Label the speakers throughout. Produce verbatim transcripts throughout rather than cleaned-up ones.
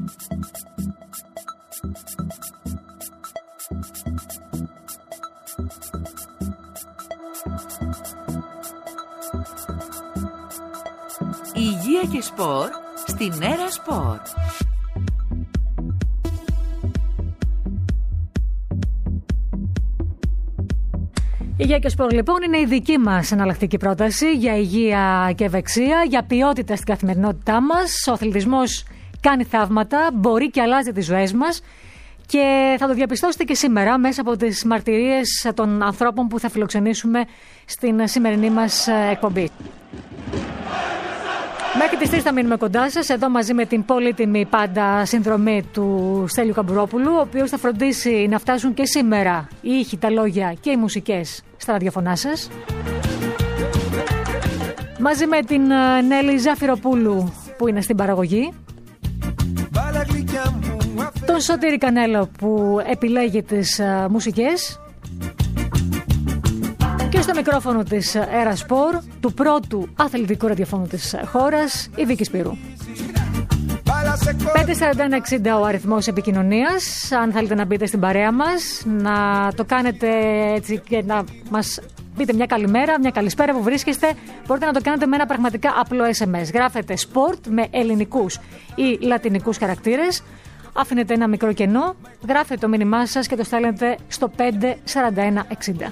Speaker 1: Υγεία και σπορ στην Έρα Σπορ.
Speaker 2: Υγεία και σπορ λοιπόν είναι η δική μας εναλλακτική πρόταση για υγεία και ευεξία, για ποιότητα στην καθημερινότητά μας. Ο αθλητισμός κάνει θαύματα, μπορεί και αλλάζει τις ζωές μας και θα το διαπιστώσετε και σήμερα μέσα από τις μαρτυρίες των ανθρώπων που θα φιλοξενήσουμε στην σημερινή μας εκπομπή. Μέχρι τις τρεις θα μείνουμε κοντά σας, εδώ μαζί με την πολύτιμη πάντα συνδρομή του Στέλιου Καμπουρόπουλου, ο οποίος θα φροντίσει να φτάσουν και σήμερα οι ήχοι, τα λόγια και οι μουσικές στα ραδιοφωνά σας. Μαζί με την Νέλη Ζαφυροπούλου που είναι στην παραγωγή. Τον Σωτήρη Κανέλο που επιλέγει τις μουσικές. Και στο μικρόφωνο της Έρα Σπορ, του πρώτου αθλητικού ραδιοφώνου της χώρας, η Βίκη Σπύρου. πέντε σαράντα ένα εξήντα ο αριθμός επικοινωνίας. Αν θέλετε να μπείτε στην παρέα μας, να το κάνετε έτσι και να μας πείτε μια καλημέρα, μια καλησπέρα που βρίσκεστε, μπορείτε να το κάνετε με ένα πραγματικά απλό ες εμ ες. Γράφετε sport με ελληνικούς ή λατινικούς χαρακτήρες. Αφήνετε ένα μικρό κενό, γράφετε το μήνυμά σας και το στέλνετε στο πέντε σαράντα ένα εξήντα.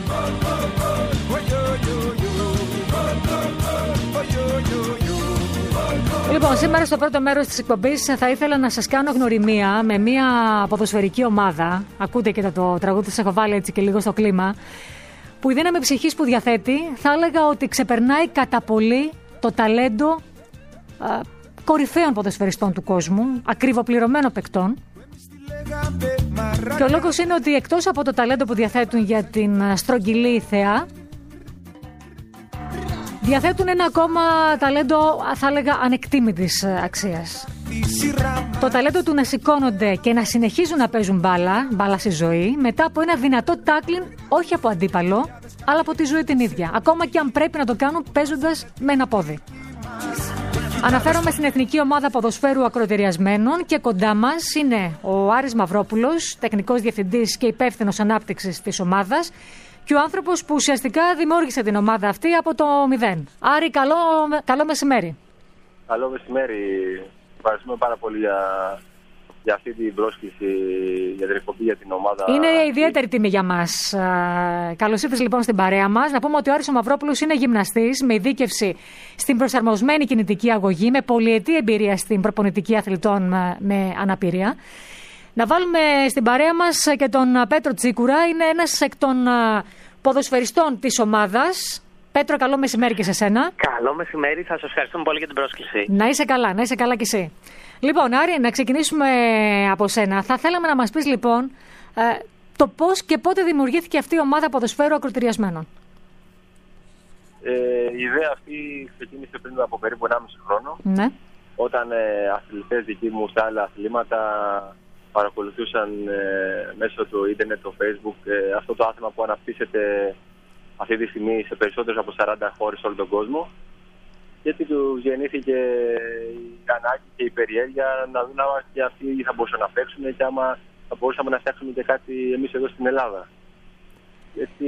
Speaker 2: Λοιπόν, σήμερα στο πρώτο μέρος της εκπομπής θα ήθελα να σας κάνω γνωριμία με μια ποδοσφαιρική ομάδα. Ακούτε και το τραγούδι που σας έχω βάλει έτσι και λίγο στο κλίμα. Που η δύναμη ψυχής που διαθέτει θα έλεγα ότι ξεπερνάει κατά πολύ το ταλέντο α, κορυφαίων ποδοσφαιριστών του κόσμου, ακριβοπληρωμένων παικτών. Και ο λόγος είναι ότι εκτός από το ταλέντο που διαθέτουν για την στρογγυλή θεά, διαθέτουν ένα ακόμα ταλέντο, θα έλεγα, ανεκτήμητης αξίας. Το ταλέντο του να σηκώνονται και να συνεχίζουν να παίζουν μπάλα, μπάλα στη ζωή, μετά από ένα δυνατό τάκλιν, όχι από αντίπαλο, αλλά από τη ζωή την ίδια. Ακόμα και αν πρέπει να το κάνουν παίζοντας με ένα πόδι. Αναφέρομαι στην Εθνική Ομάδα Ποδοσφαίρου Ακροτηριασμένων και κοντά μας είναι ο Άρης Μαυρόπουλος, τεχνικός διευθυντής και υπεύθυνος ανάπτυξης της ομάδας και ο άνθρωπος που ουσιαστικά δημιούργησε την ομάδα αυτή από το μηδέν. Άρη, καλό, καλό μεσημέρι.
Speaker 3: Καλό μεσημέρι. Ευχαριστούμε πάρα πολύ για, για αυτή την πρόσκληση, για την εκπομπή, για την ομάδα.
Speaker 2: Είναι ιδιαίτερη τιμή για μας. Καλώς ήρθες λοιπόν στην παρέα μας. Να πούμε ότι ο Άρης ο Μαυρόπουλος είναι γυμναστής με ειδίκευση στην προσαρμοσμένη κινητική αγωγή, με πολυετή εμπειρία στην προπονητική αθλητών με αναπηρία. Να βάλουμε στην παρέα μας και τον Πέτρο Τσίκουρα, είναι ένας εκ των ποδοσφαιριστών της ομάδας. Πέτρο, καλό μεσημέρι και σε σένα.
Speaker 4: Καλό μεσημέρι, θα σας ευχαριστούμε πολύ για την πρόσκληση.
Speaker 2: Να είσαι καλά, να είσαι καλά κι εσύ. Λοιπόν, Άρη, να ξεκινήσουμε από σένα. Θα θέλαμε να μας πεις λοιπόν το πώς και πότε δημιουργήθηκε αυτή η ομάδα ποδοσφαίρου ακροτηριασμένων.
Speaker 3: Ε, η ιδέα αυτή ξεκίνησε πριν από περίπου ενάμιση χρόνο.
Speaker 2: Ναι.
Speaker 3: Όταν ε, αθλητές δικοί μου στα άλλα αθλήματα παρακολουθούσαν ε, μέσω του ίντερνετ, το Facebook, ε, αυτό το άθλημα που αναπτύσσεται αυτή τη στιγμή σε περισσότερες από σαράντα χώρες σε όλο τον κόσμο. Και έτσι του γεννήθηκε η ανάγκη και η περιέργεια να δουν άμα και αυτοί θα μπορούσαν να παίξουν και άμα θα μπορούσαμε να φτιάξουμε και κάτι εμείς εδώ στην Ελλάδα. Και έτσι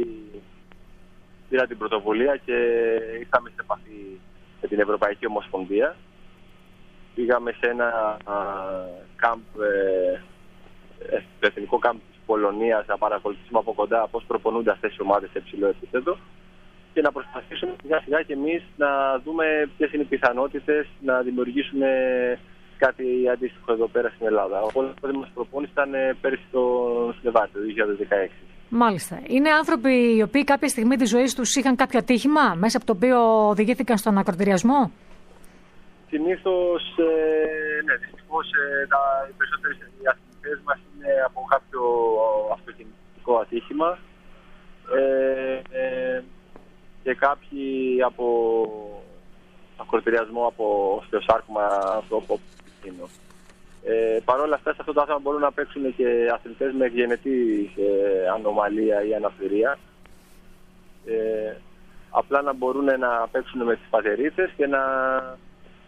Speaker 3: πήρα την πρωτοβουλία και ήρθαμε σε επαφή με την Ευρωπαϊκή Ομοσπονδία. Πήγαμε σε ένα κάμπ, ε, το εθνικό κάμπ της Πολωνίας, να παρακολουθήσουμε από κοντά πώς προπονούνται αυτές οι ομάδες σε υψηλό επίπεδο και να προσπαθήσουμε σιγά σιγά και εμείς να δούμε ποιες είναι οι πιθανότητες να δημιουργήσουμε κάτι αντίστοιχο εδώ πέρα στην Ελλάδα. Ο πρώτος μας προπόνηση ήταν πέρυσι το Σλεβάτι, το δύο χιλιάδες δεκαέξι.
Speaker 2: Μάλιστα. Είναι άνθρωποι οι οποίοι κάποια στιγμή της ζωής τους είχαν κάποιο ατύχημα μέσα από το οποίο οδηγήθηκαν στον ακροτηριασμό.
Speaker 3: Συνήθως, ε, ναι, δυστυχώς ε, τα, οι περισσότεροι αθλητές μας είναι από κάποιο αυτοκινητικό ατύχημα ε, ε, και κάποιοι από ακροτηριασμό από οστεοσάρκωμα από ε, Παρ' όλα αυτά, σε αυτό το άθλημα μπορούν να παίξουν και αθλητές με γενετή ε, ανομαλία ή αναπηρία. Ε, απλά να μπορούν να παίξουν με τις πατερίτες και να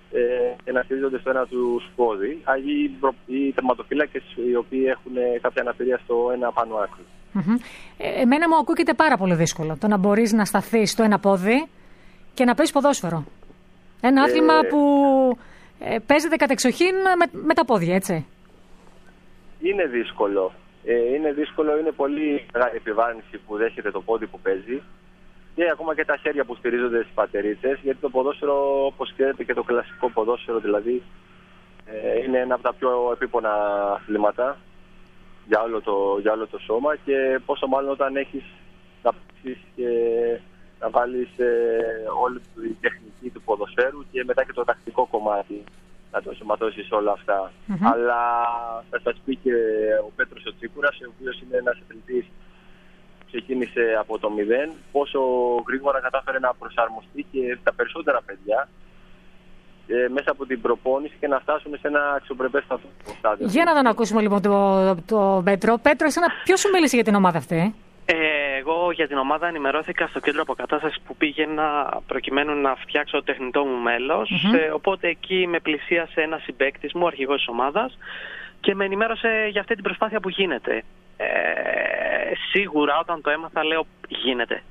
Speaker 3: ε, και να στηρίζονται στο ένα του πόδι, ή οι τερματοφύλακες οι οποίοι έχουν κάποια αναπηρία στο ένα πάνω άκρο.
Speaker 2: Mm-hmm. Ε, εμένα μου ακούγεται πάρα πολύ δύσκολο το να μπορείς να σταθείς στο ένα πόδι και να παίζεις ποδόσφαιρο. Ένα ε... άθλημα που ε, παίζεται κατεξοχήν με, με τα πόδια, έτσι.
Speaker 3: Είναι δύσκολο. Ε, είναι δύσκολο, είναι πολύ μεγάλη επιβάρυνση που δέχεται το πόδι που παίζει και ακόμα και τα χέρια που στηρίζονται στις πατερίτσες, γιατί το ποδόσφαιρο, όπως ξέρετε, και το κλασικό ποδόσφαιρο δηλαδή, ε, είναι ένα από τα πιο επίπονα αθλήματα για όλο το, για όλο το σώμα, και πόσο μάλλον όταν έχεις να παίξεις και να βάλεις ε, όλη τη τεχνική του ποδοσφαίρου και μετά και το τακτικό κομμάτι να το ενσωματώσεις όλα αυτά. Mm-hmm. Αλλά θα σας πει και ο Πέτρος ο Τσίπουρας, ο οποίος είναι ένας αθλητής που ξεκίνησε από το μηδέν, πόσο γρήγορα κατάφερε να προσαρμοστεί και τα περισσότερα παιδιά ε, μέσα από την προπόνηση και να φτάσουν σε ένα αξιοπρεπέστατο στάδιο.
Speaker 2: Για να τον ακούσουμε λοιπόν τον το, το Πέτρο. Πέτρο, εσένα ποιος σου μίλησε για την ομάδα αυτή?
Speaker 4: Ε, εγώ για την ομάδα ενημερώθηκα στο κέντρο αποκατάστασης που πήγαινα προκειμένου να φτιάξω το τεχνητό μου μέλος. Mm-hmm. Ε, οπότε εκεί με πλησίασε ένας συμπαίκτης μου, αρχηγός της ομάδας, και με ενημέρωσε για αυτή την προσπάθεια που γίνεται. Ε, σίγουρα όταν το έμαθα λέω γίνεται.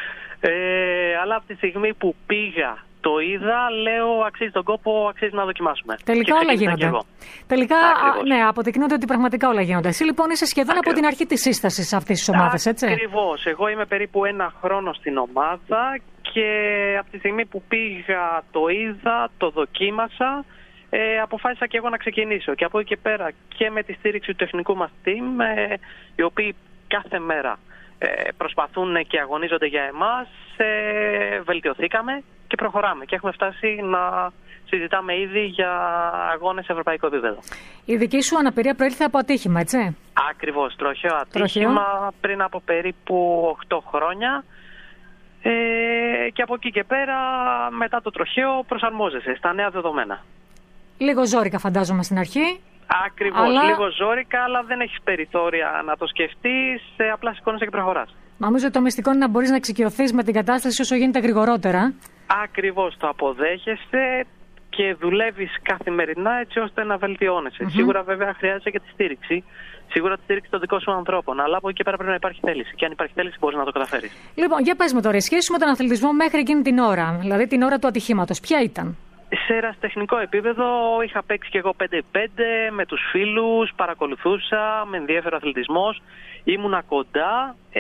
Speaker 4: Ε, αλλά από τη στιγμή που πήγα, το είδα, λέω αξίζει τον κόπο, αξίζει να δοκιμάσουμε.
Speaker 2: Τελικά όλα γίνονται. Τελικά, α, ναι, αποδεικνύονται ότι πραγματικά όλα γίνονται. Εσύ λοιπόν είσαι σχεδόν
Speaker 4: Ακριβώς.
Speaker 2: από την αρχή της σύστασης αυτής της ομάδας, έτσι?
Speaker 4: Ακριβώς. Εγώ είμαι περίπου ένα χρόνο στην ομάδα και από τη στιγμή που πήγα, το είδα, το δοκίμασα, ε, αποφάσισα και εγώ να ξεκινήσω. Και από εκεί και πέρα και με τη στήριξη του τεχνικού μας team, ε, οι οποίοι κάθε μέρα ε, προσπαθούν και αγωνίζονται για εμάς, ε, βελτιωθήκαμε και προχωράμε και έχουμε φτάσει να συζητάμε ήδη για αγώνες σε ευρωπαϊκό επίπεδο. Η
Speaker 2: δική σου αναπηρία προήλθε από ατύχημα, έτσι?
Speaker 4: Ακριβώς, τροχαίο ατύχημα τροχαίο. πριν από περίπου οκτώ χρόνια ε, και από εκεί και πέρα μετά το τροχαίο προσαρμόζεσαι στα νέα δεδομένα.
Speaker 2: Λίγο ζόρικα φαντάζομαι στην αρχή.
Speaker 4: Ακριβώς, αλλά... λίγο ζόρικα, αλλά δεν έχεις περιθώρια να το σκεφτείς, ε, απλά σηκώνεσαι και προχωράς. Νομίζω ότι
Speaker 2: το μυστικό είναι να μπορείς να εξοικειωθείς με την κατάσταση όσο γίνεται γρηγορότερα.
Speaker 4: Ακριβώς, το αποδέχεσαι και δουλεύεις καθημερινά έτσι ώστε να βελτιώνεσαι. Mm-hmm. Σίγουρα βέβαια χρειάζεται και τη στήριξη. Σίγουρα τη στήριξη των δικών σου ανθρώπων. Αλλά από εκεί και πέρα πρέπει να υπάρχει θέληση. Και αν υπάρχει θέληση μπορείς να το καταφέρεις.
Speaker 2: Λοιπόν, για πες με τώρα, η σχέση με τον αθλητισμό μέχρι εκείνη την ώρα, δηλαδή την ώρα του ατυχήματος, ποια ήταν?
Speaker 4: Σε ερασιτεχνικό επίπεδο είχα παίξει και εγώ πέντε πέντε με τους φίλους, παρακολουθούσα, με ενδιέφερε ο αθλητισμός, ήμουνα κοντά, ε,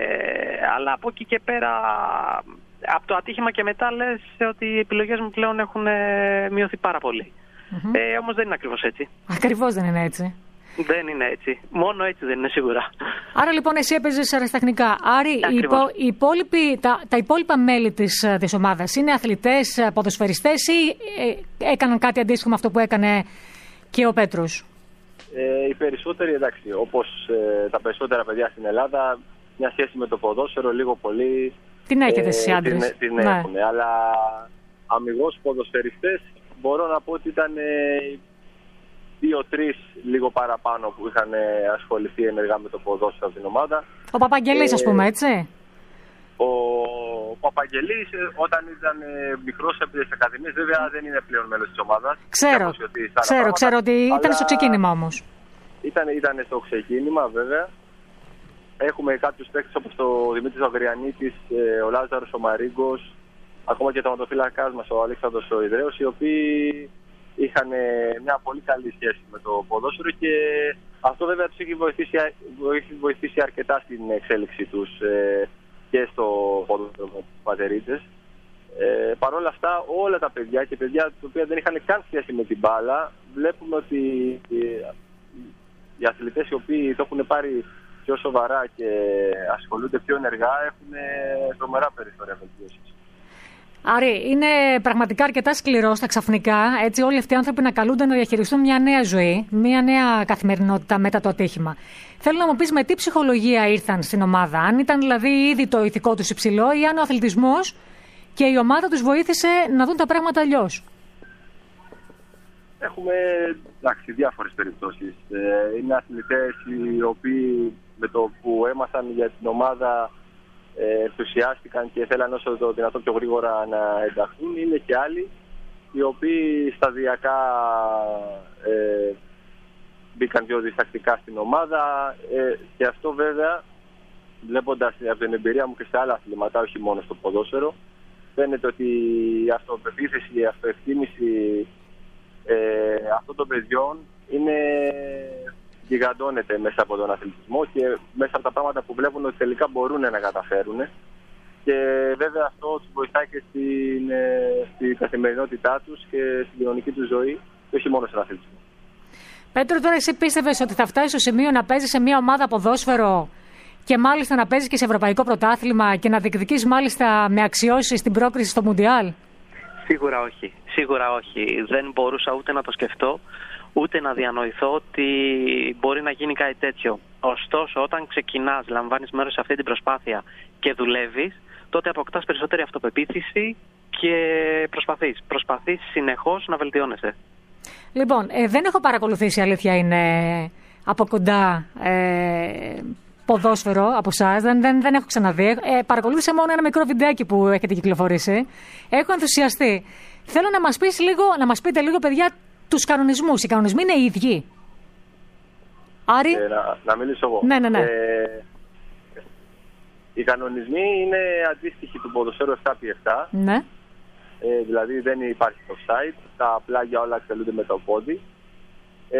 Speaker 4: αλλά από εκεί και πέρα, από το ατύχημα και μετά λες ότι οι επιλογές μου πλέον έχουν μειωθεί πάρα πολύ. Mm-hmm. Ε, όμως δεν είναι ακριβώς έτσι.
Speaker 2: Ακριβώς δεν είναι έτσι.
Speaker 4: Δεν είναι έτσι. Μόνο έτσι δεν είναι σίγουρα.
Speaker 2: Άρα λοιπόν εσύ έπαιζες αεραστεχνικά. Άρα οι υπο, οι υπόλοιποι, τα, τα υπόλοιπα μέλη της, της ομάδας είναι αθλητές, ποδοσφαιριστές ή ε, έκαναν κάτι αντίστοιχο με αυτό που έκανε και ο Πέτρος?
Speaker 3: Ε, οι περισσότεροι, εντάξει, όπως ε, τα περισσότερα παιδιά στην Ελλάδα, μια σχέση με το ποδόσφαιρο λίγο πολύ
Speaker 2: την έχετε εσείς οι άντρες.
Speaker 3: Την, την ναι. έχουν, αλλά αμιγώς ποδοσφαιριστές μπορώ να πω ότι ήταν ε, δύο-τρεις λίγο παραπάνω που είχαν ασχοληθεί ενεργά με το ποδόσφαιρο από την ομάδα.
Speaker 2: Ο Παπαγγελής, ε, ας πούμε, έτσι.
Speaker 3: Ο Παπαγγελής όταν ήταν μικρός έπαιζε στις ακαδημίες, βέβαια δεν είναι πλέον μέλος της ομάδας.
Speaker 2: Ξέρω, ξέρω, ξέρω ότι ήταν στο ξεκίνημα όμως.
Speaker 3: Ήταν, ήταν στο ξεκίνημα βέβαια. Έχουμε κάποιους παίκτες όπως το Δημήτρης Αγριανίτης, ο Λάζαρος ο Μαρίγκος, ακόμα και το ματοφύλακάς μας ο Αλέξανδρος ο Ιδραίος, οι οποίοι είχαν μια πολύ καλή σχέση με το ποδόσφαιρο και αυτό βέβαια τους έχει βοηθήσει, βοηθήσει αρκετά στην εξέλιξη τους ε, και στο ποδόσφαιρο με τους πατερίτσες. Ε, Παρ' όλα αυτά όλα τα παιδιά και παιδιά τα οποία δεν είχαν καν σχέση με την μπάλα, βλέπουμε ότι οι, οι αθλητές οι οποίοι το έχουν πάρει πιο σοβαρά και ασχολούνται πιο ενεργά έχουν τρομερά περιθώρια βελτίωσης.
Speaker 2: Άρη, είναι πραγματικά αρκετά σκληρό στα ξαφνικά, έτσι όλοι αυτοί οι άνθρωποι να καλούνται να διαχειριστούν μια νέα ζωή, μια νέα καθημερινότητα μετά το ατύχημα. Θέλω να μου πεις με τι ψυχολογία ήρθαν στην ομάδα, αν ήταν δηλαδή ήδη το ηθικό τους υψηλό ή αν ο αθλητισμός και η ομάδα τους βοήθησε να δουν τα πράγματα αλλιώς.
Speaker 3: Έχουμε εντάξει, διάφορες περιπτώσεις. Ε, είναι αθλητές οι οποίοι με το που έμαθαν για την ομάδα ενθουσιάστηκαν και θέλαν όσο το δυνατόν πιο γρήγορα να ενταχθούν. Είναι και άλλοι οι οποίοι σταδιακά ε, μπήκαν πιο διστακτικά στην ομάδα ε, και αυτό βέβαια, βλέποντας από την εμπειρία μου και σε άλλα αθλήματα, όχι μόνο στο ποδόσφαιρο, φαίνεται ότι η αυτοπεποίθηση, η αυτοεκτίμηση ε, αυτών των παιδιών είναι, γιγαντώνεται μέσα από τον αθλητισμό και μέσα από τα πράγματα που βλέπουν ότι τελικά μπορούν να καταφέρουν. Και βέβαια αυτό τους βοηθάει και στην, ε, στην καθημερινότητά τους και στην κοινωνική τους ζωή και όχι μόνο στον αθλητισμό.
Speaker 2: Πέτρο, τώρα εσύ πίστευες ότι θα φτάσει στο σημείο να παίζεις σε μια ομάδα ποδόσφαιρο και μάλιστα να παίζεις και σε ευρωπαϊκό πρωτάθλημα και να διεκδικείς μάλιστα με αξιώσεις την πρόκριση στο Μουντιάλ?
Speaker 4: Σίγουρα όχι. Σίγουρα όχι. Δεν μπορούσα ούτε να το σκεφτώ, ούτε να διανοηθώ ότι μπορεί να γίνει κάτι τέτοιο. Ωστόσο, όταν ξεκινάς, λαμβάνεις μέρος σε αυτή την προσπάθεια και δουλεύεις, τότε αποκτάς περισσότερη αυτοπεποίθηση και προσπαθείς. Προσπαθείς συνεχώς να βελτιώνεσαι.
Speaker 2: Λοιπόν, ε, δεν έχω παρακολουθήσει, αλήθεια είναι, από κοντά ε, ποδόσφαιρο από εσάς. Δεν, δεν, δεν έχω ξαναδεί. Ε, παρακολούθησα μόνο ένα μικρό βιντεάκι που έχετε κυκλοφορήσει. Έχω ενθουσιαστεί. Θέλω να μας πεις λίγο, να μας πείτε λίγο, παιδιά, τους κανονισμούς. Οι κανονισμοί είναι οι ίδιοι? Άρη.
Speaker 3: Ε, να, να μιλήσω εγώ.
Speaker 2: Ναι, ναι, ναι.
Speaker 3: Ε, οι κανονισμοί είναι αντίστοιχοι του ποδοσφαίρου επτά επί επτά.
Speaker 2: Ναι.
Speaker 3: Ε, δηλαδή δεν υπάρχει offside, τα πλάγια όλα εκτελούνται με το πόδι. Ε,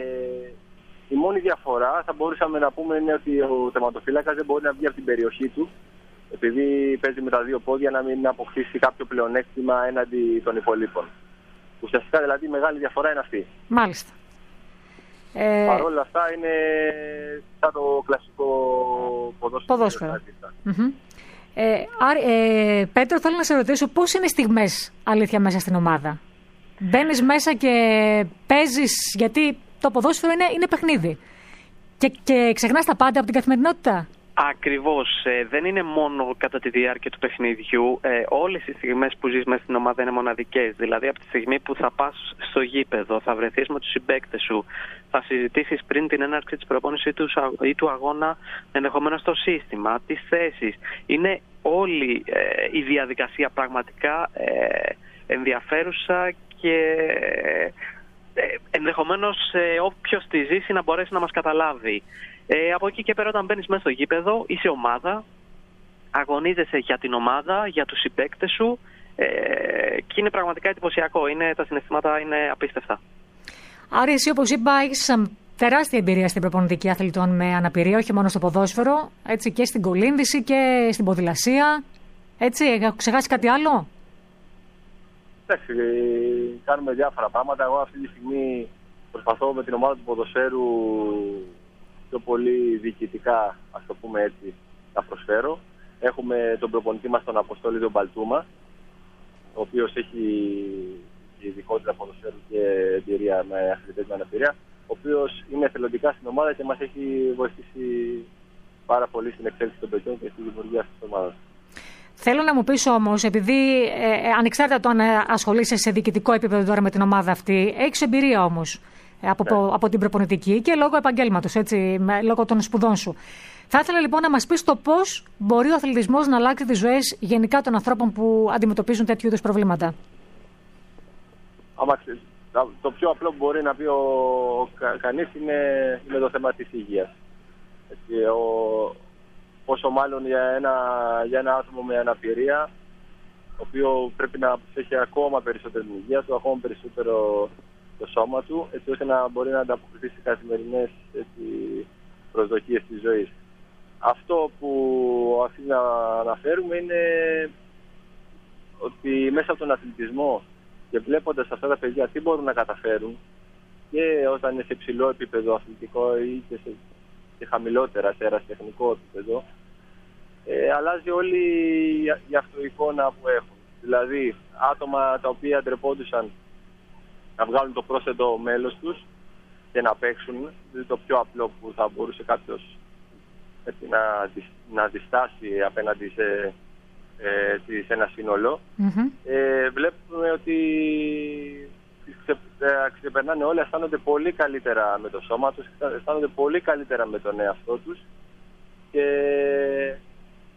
Speaker 3: η μόνη διαφορά θα μπορούσαμε να πούμε είναι ότι ο τερματοφύλακας δεν μπορεί να βγει από την περιοχή του, επειδή παίζει με τα δύο πόδια, να μην αποκτήσει κάποιο πλεονέκτημα έναντι των υπολείπων. Ουσιαστικά δηλαδή η μεγάλη διαφορά είναι αυτή.
Speaker 2: Μάλιστα. Ε...
Speaker 3: Παρ' όλα αυτά είναι σαν το κλασικό ποδόσφαιρο.
Speaker 2: ποδόσφαιρο. Mm-hmm. Ε, ε, Πέτρο, θέλω να σε ρωτήσω πώς είναι στιγμές, αλήθεια, μέσα στην ομάδα? Μπαίνεις μέσα και παίζεις, γιατί το ποδόσφαιρο είναι, είναι παιχνίδι, και, και ξεχνάς τα πάντα από την καθημερινότητα.
Speaker 4: Ακριβώς. Ε, δεν είναι μόνο κατά τη διάρκεια του παιχνιδιού. Ε, όλες οι στιγμές που ζεις μέσα στην ομάδα είναι μοναδικές. Δηλαδή, από τη στιγμή που θα πας στο γήπεδο, θα βρεθείς με τους συμπαίκτες σου, θα συζητήσεις πριν την έναρξη της προπόνησης ή του αγώνα ενδεχομένως το σύστημα, τις θέσεις. Είναι όλη ε, η διαδικασία πραγματικά ε, ενδιαφέρουσα και ε, ενδεχομένως ε, όποιος τη ζήσει να μπορέσει να μας καταλάβει. Ε, από εκεί και πέρα, όταν μπαίνεις μέσα στο γήπεδο, είσαι ομάδα, αγωνίζεσαι για την ομάδα, για τους συμπαίκτες σου ε, και είναι πραγματικά εντυπωσιακό. Είναι, τα συναισθήματα είναι απίστευτα.
Speaker 2: Άρα εσύ, όπως είπα, έχεις τεράστια εμπειρία στην προπονητική αθλητών με αναπηρία, όχι μόνο στο ποδόσφαιρο, έτσι, και στην κολύμβηση και στην ποδηλασία. Έτσι, έχω ξεχάσει κάτι άλλο?
Speaker 3: Εντάξει, κάνουμε διάφορα πράγματα. Εγώ αυτή τη στιγμή προσπαθώ με την ομάδα του ποδοσφαίρου πιο πολύ διοικητικά, ας το πούμε έτσι, να προσφέρω. Έχουμε τον προπονητή μας, τον Αποστόλη τον Παλτούμα, ο οποίος έχει ειδικότητα ποδοσφαίρου και εμπειρία με αθλητές με αναπηρία, ο οποίος είναι εθελοντικά στην ομάδα και μας έχει βοηθήσει πάρα πολύ στην εξέλιξη των παιδιών και στη δημιουργία αυτής της ομάδας. Θέλω
Speaker 2: να μου πεις όμως, επειδή ε, ανεξάρτητα το αν ασχολείσαι σε διοικητικό επίπεδο τώρα με την ομάδα αυτή, έχεις εμπειρία όμως από, ναι. από την προπονητική και λόγω επαγγέλματος, έτσι, με, λόγω των σπουδών σου. Θα ήθελα λοιπόν να μας πεις το πώς μπορεί ο αθλητισμός να αλλάξει τις ζωές γενικά των ανθρώπων που αντιμετωπίζουν τέτοιου είδους προβλήματα.
Speaker 3: Το πιο απλό που μπορεί να πει ο κα, κανείς είναι, είναι το θέμα της υγείας. Έτσι, ο, πόσο μάλλον για ένα, για ένα άτομο με αναπηρία, το οποίο πρέπει να έχει ακόμα περισσότερο την υγεία του, ακόμα περισσότερο το σώμα του, έτσι ώστε να μπορεί να ανταποκριθεί σε καθημερινές προσδοκίες της ζωής. Αυτό που αυτή να αναφέρουμε είναι ότι μέσα από τον αθλητισμό και βλέποντας αυτά τα παιδιά τι μπορούν να καταφέρουν, και όταν είναι σε υψηλό επίπεδο αθλητικό ή και σε, σε χαμηλότερα, σε ερασιτεχνικό επίπεδο, ε, αλλάζει όλη η αυτοεικόνα που έχουν. Δηλαδή, άτομα τα οποία ντρεπόντουσαν να βγάλουν το πρόσθετο μέλος τους και να παίξουν, δηλαδή το πιο απλό που θα μπορούσε κάποιος έτσι, να, να διστάσει απέναντι σε, ε, σε ένα σύνολο. Mm-hmm. Ε, βλέπουμε ότι ξε, ε, ξεπερνάνε όλοι, αισθάνονται πολύ καλύτερα με το σώμα τους, αισθάνονται πολύ καλύτερα με τον εαυτό τους και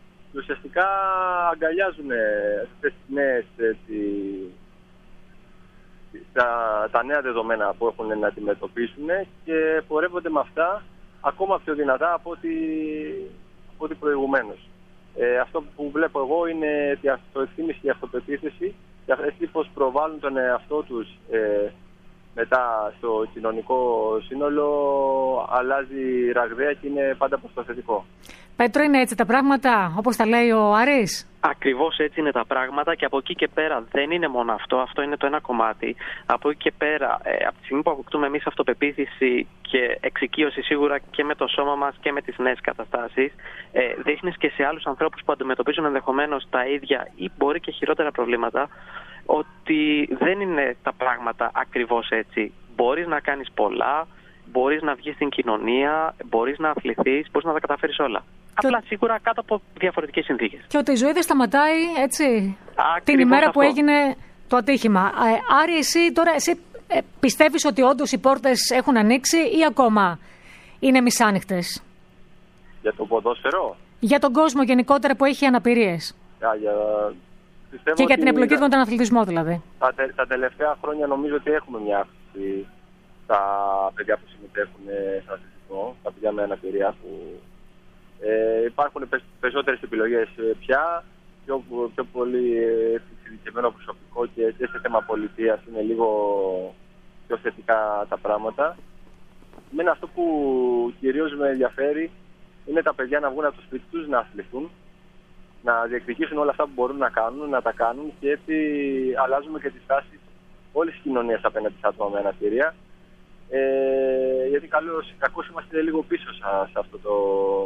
Speaker 3: ουσιαστικά αγκαλιάζουν αυτές τις νέες έτσι, τα, τα νέα δεδομένα που έχουν να αντιμετωπίσουν και πορεύονται με αυτά ακόμα πιο δυνατά από ό,τι, από ό,τι προηγουμένως. Ε, αυτό που βλέπω εγώ είναι η αυτοεκτίμηση και η αυτοπεποίθηση και έτσι πως προβάλλουν τον εαυτό τους ε, μετά στο κοινωνικό σύνολο αλλάζει ραγδαία και είναι πάντα προς το θετικό.
Speaker 2: Πέτρο, είναι έτσι τα πράγματα όπως τα λέει ο Άρης?
Speaker 4: Ακριβώς έτσι είναι τα πράγματα και από εκεί και πέρα δεν είναι μόνο αυτό, αυτό είναι το ένα κομμάτι. Από εκεί και πέρα, ε, από τη στιγμή που αποκτούμε εμείς αυτοπεποίθηση και εξοικείωση σίγουρα και με το σώμα μας και με τις νέες καταστάσεις, ε, δείχνεις και σε άλλους ανθρώπους που αντιμετωπίζουν ενδεχομένως τα ίδια ή μπορεί και χειρότερα προβλήματα, ότι δεν είναι τα πράγματα ακριβώς έτσι. Μπορείς να κάνεις πολλά, μπορείς να βγεις στην κοινωνία, μπορείς να αθληθείς, μπορείς να τα καταφέρεις όλα. Και απλά σίγουρα κάτω από διαφορετικές συνθήκες.
Speaker 2: Και ότι η ζωή δεν σταματάει έτσι
Speaker 4: Ακριβώς
Speaker 2: την ημέρα
Speaker 4: αυτό.
Speaker 2: που έγινε το ατύχημα. Ε, Άρη, εσύ τώρα εσύ, ε, πιστεύεις ότι όντως οι πόρτες έχουν ανοίξει ή ακόμα είναι μισάνοιχτες?
Speaker 3: Για το ποδόσφαιρο?
Speaker 2: Για τον κόσμο γενικότερα που έχει αναπηρίες.
Speaker 3: Για, για...
Speaker 2: Και για την εμπλοκή του με τον αθλητισμό δηλαδή.
Speaker 3: Τα, τε, τα τελευταία χρόνια νομίζω ότι έχουμε μια αύξηση στα παιδιά που συμμετέχουν στον αθλητισμό, τα παιδιά με αναπηρία που ε, υπάρχουν περισσότερες επιλογές πια, πιο, πιο πολύ εξειδικευμένο προσωπικό και, και σε θέμα πολιτείας είναι λίγο πιο θετικά τα πράγματα. Εμένα αυτό που κυρίως με ενδιαφέρει είναι τα παιδιά να βγουν από το σπίτι τους, να αθληθούν, να διεκδικήσουν όλα αυτά που μπορούν να κάνουν, να τα κάνουν και έτσι αλλάζουμε και τις τάσεις όλης της κοινωνίας απέναντι σε άτομα με αναπηρία. Ε, γιατί καλώς, κακώς είμαστε λίγο πίσω σε αυτό, το,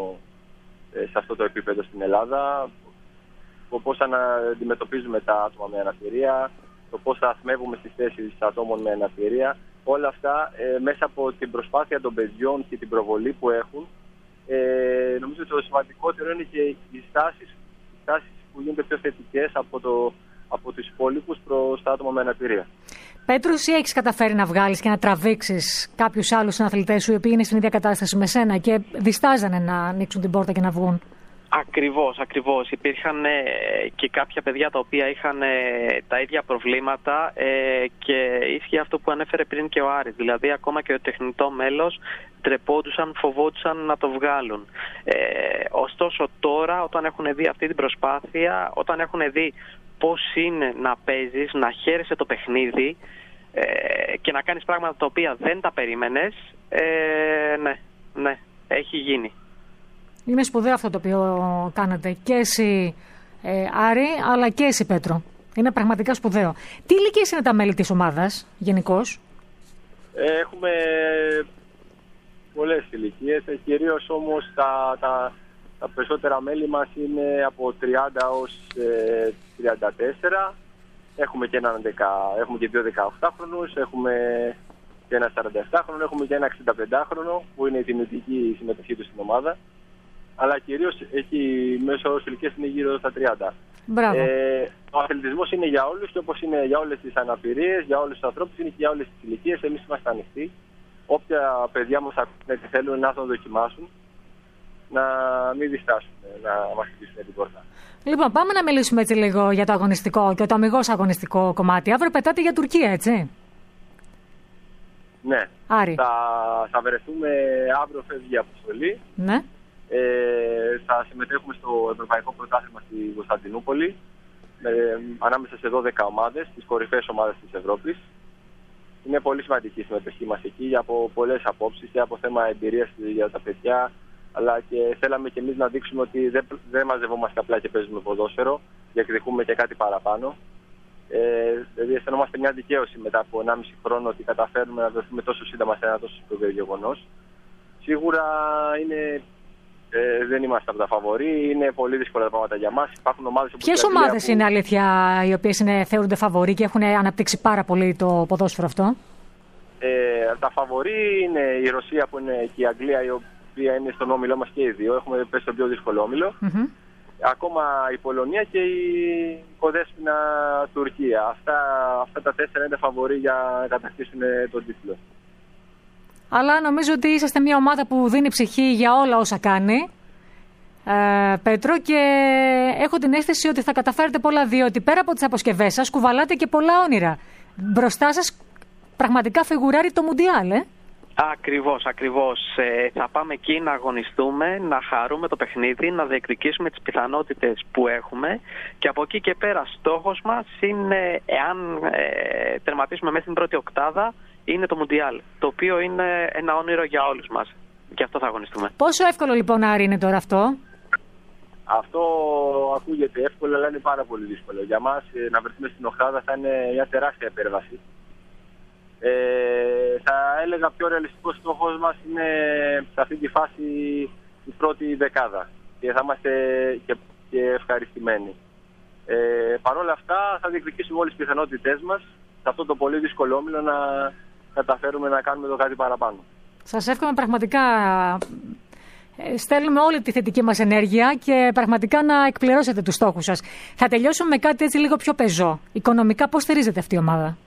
Speaker 3: σε αυτό το επίπεδο στην Ελλάδα. Το πώς αντιμετωπίζουμε τα άτομα με αναπηρία, το πώς θα αθμεύουμε στις θέσεις ατόμων με αναπηρία. Όλα αυτά ε, μέσα από την προσπάθεια των παιδιών και την προβολή που έχουν. Ε, νομίζω ότι το σημαντικότερο είναι και οι στάσεις, οι στάσεις που γίνονται πιο θετικές από, το, από τους υπόλοιπους προς τα άτομα με αναπηρία.
Speaker 2: Πέτρο, εσύ έχεις καταφέρει να βγάλεις και να τραβήξεις κάποιους άλλους συναθλητές σου οι οποίοι είναι στην ίδια κατάσταση με σένα και διστάζανε να ανοίξουν την πόρτα και να βγουν?
Speaker 4: Ακριβώς, ακριβώς. Υπήρχαν ε, και κάποια παιδιά τα οποία είχαν ε, τα ίδια προβλήματα ε, και ίσχυε αυτό που ανέφερε πριν και ο Άρης. Δηλαδή ακόμα και ο τεχνητό μέλος ντρεπόντουσαν, φοβόντουσαν να το βγάλουν. Ε, ωστόσο τώρα όταν έχουν δει αυτή την προσπάθεια, όταν έχουν δει πώς είναι να παίζεις, να χαίρεσαι το παιχνίδι ε, και να κάνεις πράγματα τα οποία δεν τα περίμενες, ε, ναι, ναι, έχει γίνει.
Speaker 2: Είναι σπουδαίο αυτό το οποίο κάνετε και εσύ ε, Άρη, αλλά και εσύ Πέτρο. Είναι πραγματικά σπουδαίο. Τι ηλικίες είναι τα μέλη της ομάδας γενικώς?
Speaker 3: Έχουμε πολλές ηλικίες, κυρίως όμως τα, τα, τα περισσότερα μέλη μας είναι από τριάντα ως ε, τριάντα τέσσερα. Έχουμε και, έναν δεκα, έχουμε και δύο δεκαοκτάχρονους, έχουμε και ένα σαρανταεπτάχρονο, έχουμε και ένα εξηνταπεντάχρονο που είναι η δημιουργική συμμετοχή του στην ομάδα. Αλλά κυρίως έχει μέσω όρος ηλικίας είναι γύρω στα τριάντα. Ε, ο αθλητισμός είναι για όλους και όπως είναι για όλες τις αναπηρίες, για όλους τους ανθρώπους, είναι και για όλες τις ηλικίες. Εμείς είμαστε ανοιχτοί. Όποια παιδιά μας ακούνε και θέλουν να το δοκιμάσουν, να μην διστάσουν, να μας χτίσουν την πόρτα.
Speaker 2: Λοιπόν, πάμε να μιλήσουμε έτσι λίγο για το αγωνιστικό και το αμιγώς αγωνιστικό κομμάτι. Αύριο πετάτε για Τουρκία, έτσι?
Speaker 3: Ναι.
Speaker 2: Άρη.
Speaker 3: Θα, θα βρεθούμε, αύριο φεύγει η αποστολή.
Speaker 2: Ναι.
Speaker 3: Ε, θα συμμετέχουμε στο Ευρωπαϊκό Πρωτάθλημα στη Κωνσταντινούπολη ε, ανάμεσα σε δώδεκα ομάδες, τις κορυφαίες ομάδες της Ευρώπης. Είναι πολύ σημαντική η συμμετοχή μας εκεί από πολλές απόψεις και από θέμα εμπειρίας για τα παιδιά, αλλά και θέλαμε και εμείς να δείξουμε ότι δεν, δεν μαζευόμαστε απλά και παίζουμε ποδόσφαιρο, διεκδικούμε και κάτι παραπάνω. Ε, δηλαδή αισθανόμαστε μια δικαίωση μετά από ενάμιση χρόνο ότι καταφέρνουμε να βρεθούμε τόσο σύντομα σε ένα τόσο σπουδαίο γεγονός. Σίγουρα είναι Ε, δεν είμαστε από τα φαβορί, είναι πολύ δύσκολα τα πράγματα για μας. Υπάρχουν ομάδες όπως
Speaker 2: Ποιες ομάδες που... είναι αλήθεια οι οποίες είναι, θεωρούνται φαβορί και έχουν αναπτύξει πάρα πολύ το ποδόσφαιρο αυτό?
Speaker 3: Ε, τα φαβορί είναι η Ρωσία που είναι και η Αγγλία, η οποία είναι στον όμιλό μας και οι δύο. Έχουμε πέσει στον πιο δύσκολο όμιλο. Mm-hmm. Ακόμα η Πολωνία και η κοδέσποινα Τουρκία. Αυτά, αυτά τα τέσσερα είναι φαβορί για να κατακτήσουν τον τίτλο.
Speaker 2: Αλλά νομίζω ότι είσαστε μια ομάδα που δίνει ψυχή για όλα όσα κάνει, ε, Πέτρο, και έχω την αίσθηση ότι θα καταφέρετε πολλά, διότι πέρα από τις αποσκευές σας κουβαλάτε και πολλά όνειρα μπροστά σας πραγματικά φιγουράρει το Μουντιάλ, ε?
Speaker 4: Ακριβώς, ακριβώς. Ε, θα πάμε εκεί να αγωνιστούμε, να χαρούμε το παιχνίδι, να διεκδικήσουμε τις πιθανότητες που έχουμε και από εκεί και πέρα στόχος μας είναι, εάν ε, τερματίσουμε μέσα στην πρώτη οκτάδα, είναι το Μουντιάλ, το οποίο είναι ένα όνειρο για όλους μας. Και αυτό θα αγωνιστούμε.
Speaker 2: Πόσο εύκολο λοιπόν, Άρη, είναι τώρα αυτό?
Speaker 3: Αυτό ακούγεται εύκολο, αλλά είναι πάρα πολύ δύσκολο. Για μας να βρεθούμε στην οκτάδα θα είναι μια τεράστια υπέρβαση. Ε, θα έλεγα πιο ρεαλιστικός στόχος μας είναι σε αυτή τη φάση η πρώτη δεκάδα και θα είμαστε και, και ευχαριστημένοι. Ε, Παρ' όλα αυτά θα διεκδικήσουμε όλες τις πιθανότητές μας σε αυτό το πολύ δύσκολο όμιλο να καταφέρουμε να κάνουμε το κάτι παραπάνω.
Speaker 2: Σας εύχομαι πραγματικά, στέλνουμε όλη τη θετική μας ενέργεια και πραγματικά να εκπληρώσετε τους στόχους σας. Θα τελειώσουμε με κάτι έτσι λίγο πιο πεζό. Οικονομικά πώς στηρίζεται αυτή η ομάδα?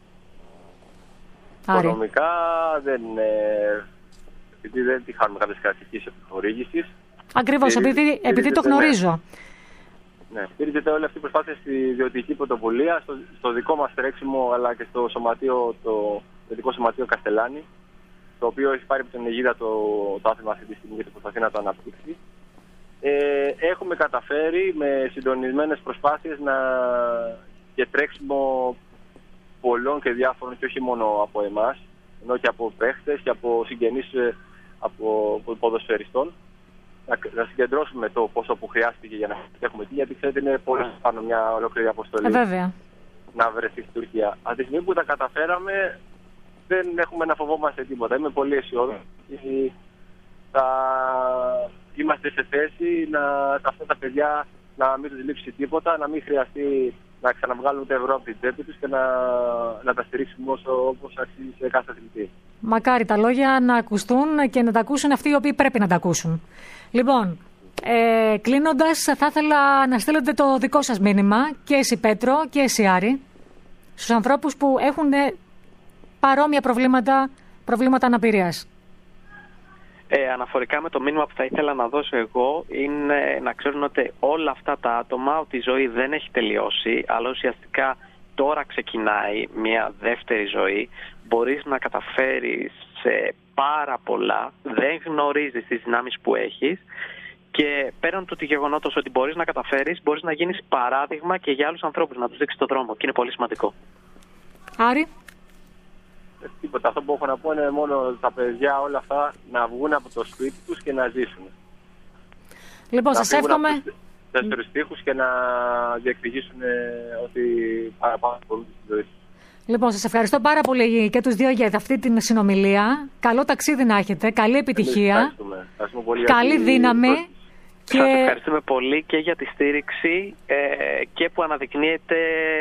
Speaker 3: Οικονομικά δεν, ε, επειδή δεν τη χάνουμε κάποιες κρατικής επιχορήγησης.
Speaker 2: Ακριβώς, επειδή, επειδή το γνωρίζω.
Speaker 3: Ναι, στηρίζεται όλη αυτή η προσπάθεια στη ιδιωτική πρωτοβουλία, στο, στο δικό μας τρέξιμο αλλά και στο σωματείο, το ιδιωτικό σωματείο Καστελάνη, το οποίο έχει πάρει από την αιγίδα το, το άθλημα αυτή τη στιγμή και προσπαθεί να το αναπτύξει. Ε, έχουμε καταφέρει με συντονισμένες προσπάθειες να, και τρέξιμο πολλών και διάφορων και όχι μόνο από εμάς, ενώ και από παίχτες και από συγγενείς από ποδοσφαιριστών, να, να συγκεντρώσουμε το πόσο που χρειάστηκε για να έχουμε εκεί, γιατί ξέρετε είναι πολύ πάνω μια ολόκληρη αποστολή
Speaker 2: ε, βέβαια.
Speaker 3: να βρεθεί στην Τουρκία. Από τη στιγμή που τα καταφέραμε, δεν έχουμε να φοβόμαστε τίποτα. Είμαι πολύ αισιόδοξος. Θα είμαστε σε θέση να αυτά τα παιδιά να μην τους λείψει τίποτα, να μην χρειαστεί να ξαναβγάλουν ούτε ευρώ από την τσέπη τους και να, να τα στηρίξουμε όσο, όπως αξίζει σε κάθε αθλητή.
Speaker 2: Μακάρι τα λόγια να ακουστούν και να τα ακούσουν αυτοί οι οποίοι πρέπει να τα ακούσουν. Λοιπόν, ε, κλείνοντας, θα ήθελα να στείλετε το δικό σας μήνυμα και εσύ Πέτρο και εσύ Άρη στους ανθρώπους που έχουν παρόμοια προβλήματα, προβλήματα αναπηρίας.
Speaker 4: Ε, αναφορικά με το μήνυμα που θα ήθελα να δώσω εγώ είναι να ξέρουν ότι όλα αυτά τα άτομα, ότι η ζωή δεν έχει τελειώσει, αλλά ουσιαστικά τώρα ξεκινάει μια δεύτερη ζωή. Μπορείς να καταφέρεις σε πάρα πολλά, δεν γνωρίζεις τις δυνάμεις που έχεις και πέραν του γεγονότος ότι μπορείς να καταφέρεις, μπορείς να γίνεις παράδειγμα και για άλλους ανθρώπους, να τους δείξεις τον δρόμο και είναι πολύ σημαντικό.
Speaker 2: Άρη.
Speaker 3: Τίποτα. Αυτό που έχω να πω είναι μόνο τα παιδιά όλα αυτά να βγουν από το σπίτι τους και να ζήσουν.
Speaker 2: Λοιπόν, σας εύχομαι.
Speaker 3: Τέσσερις τείχους και να διεκδικήσουν ότι παραπάνω μπορούν στη ζωή τους.
Speaker 2: Λοιπόν, σας ευχαριστώ πάρα πολύ και τους δύο για αυτή την συνομιλία. Καλό ταξίδι να έχετε, καλή επιτυχία.
Speaker 3: Ευχαριστούμε. Ευχαριστούμε πολύ.
Speaker 2: Καλή δύναμη.
Speaker 4: Και... Σας ευχαριστούμε πολύ και για τη στήριξη ε, και που αναδεικνύεται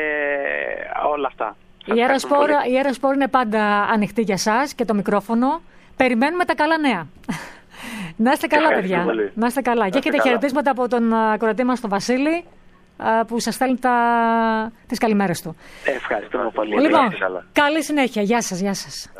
Speaker 4: όλα αυτά.
Speaker 2: Η Αεροσπόρ είναι πάντα ανοιχτή για σας και το μικρόφωνο. Περιμένουμε τα καλά νέα. Να είστε καλά, παιδιά. Πολύ. Να είστε καλά. Να και έχετε καλά. Χαιρετίσματα από τον κορατή μας τον Βασίλη που σας στέλνει τα... τις καλημέρες του.
Speaker 4: Ευχαριστούμε πολύ.
Speaker 2: Λοιπόν, καλή συνέχεια. Γεια σας, γεια σας.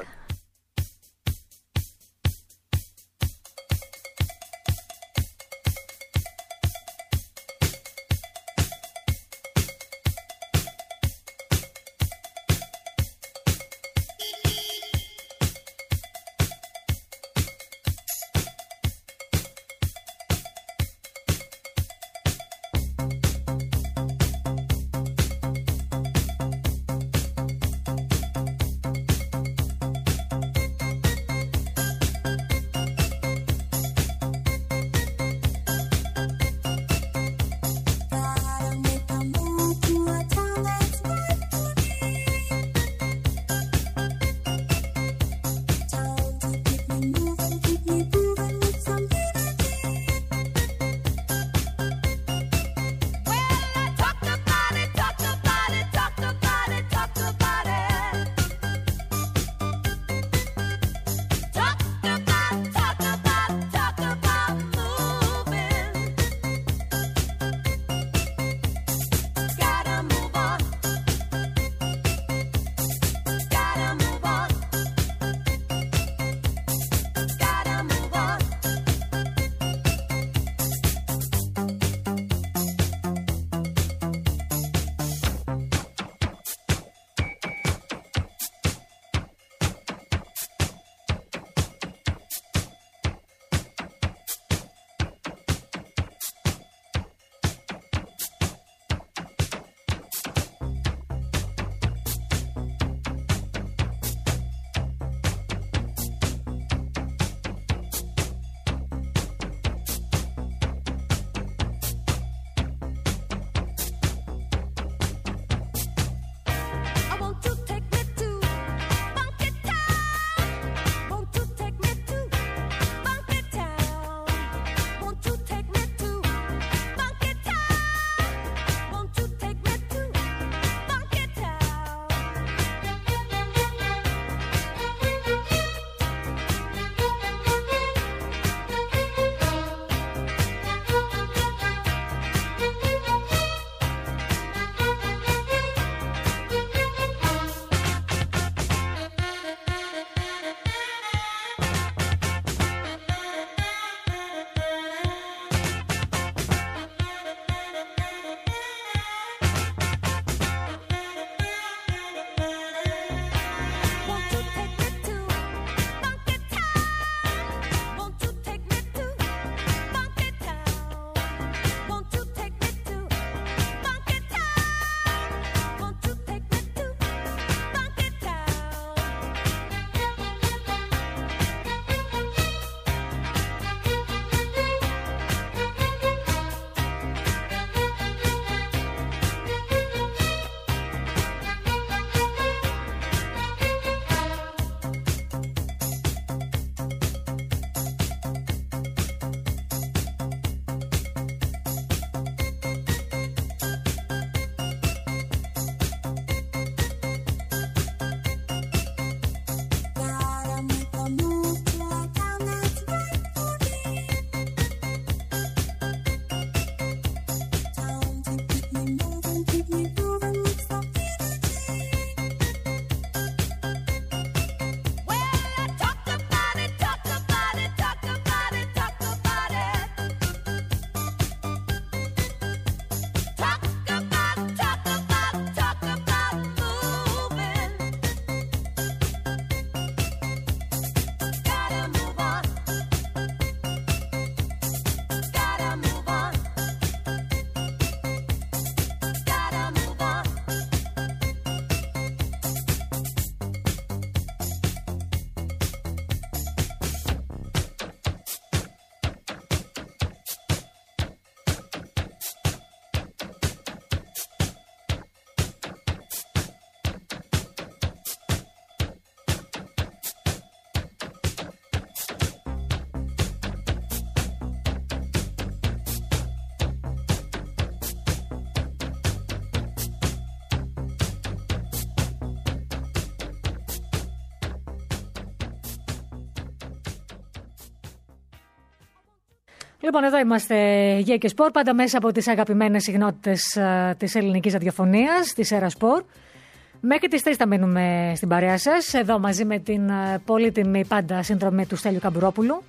Speaker 2: Λοιπόν, εδώ είμαστε Γεια και Σπορ, πάντα μέσα από τις αγαπημένες συχνότητες uh, της ελληνικής ραδιοφωνίας, της Έρα Σπορ. Μέχρι τις τρεις θα μείνουμε στην παρέα σας, εδώ μαζί με την uh, πολύτιμη πάντα συνδρομή του Στέλιου Καμπουρόπουλου,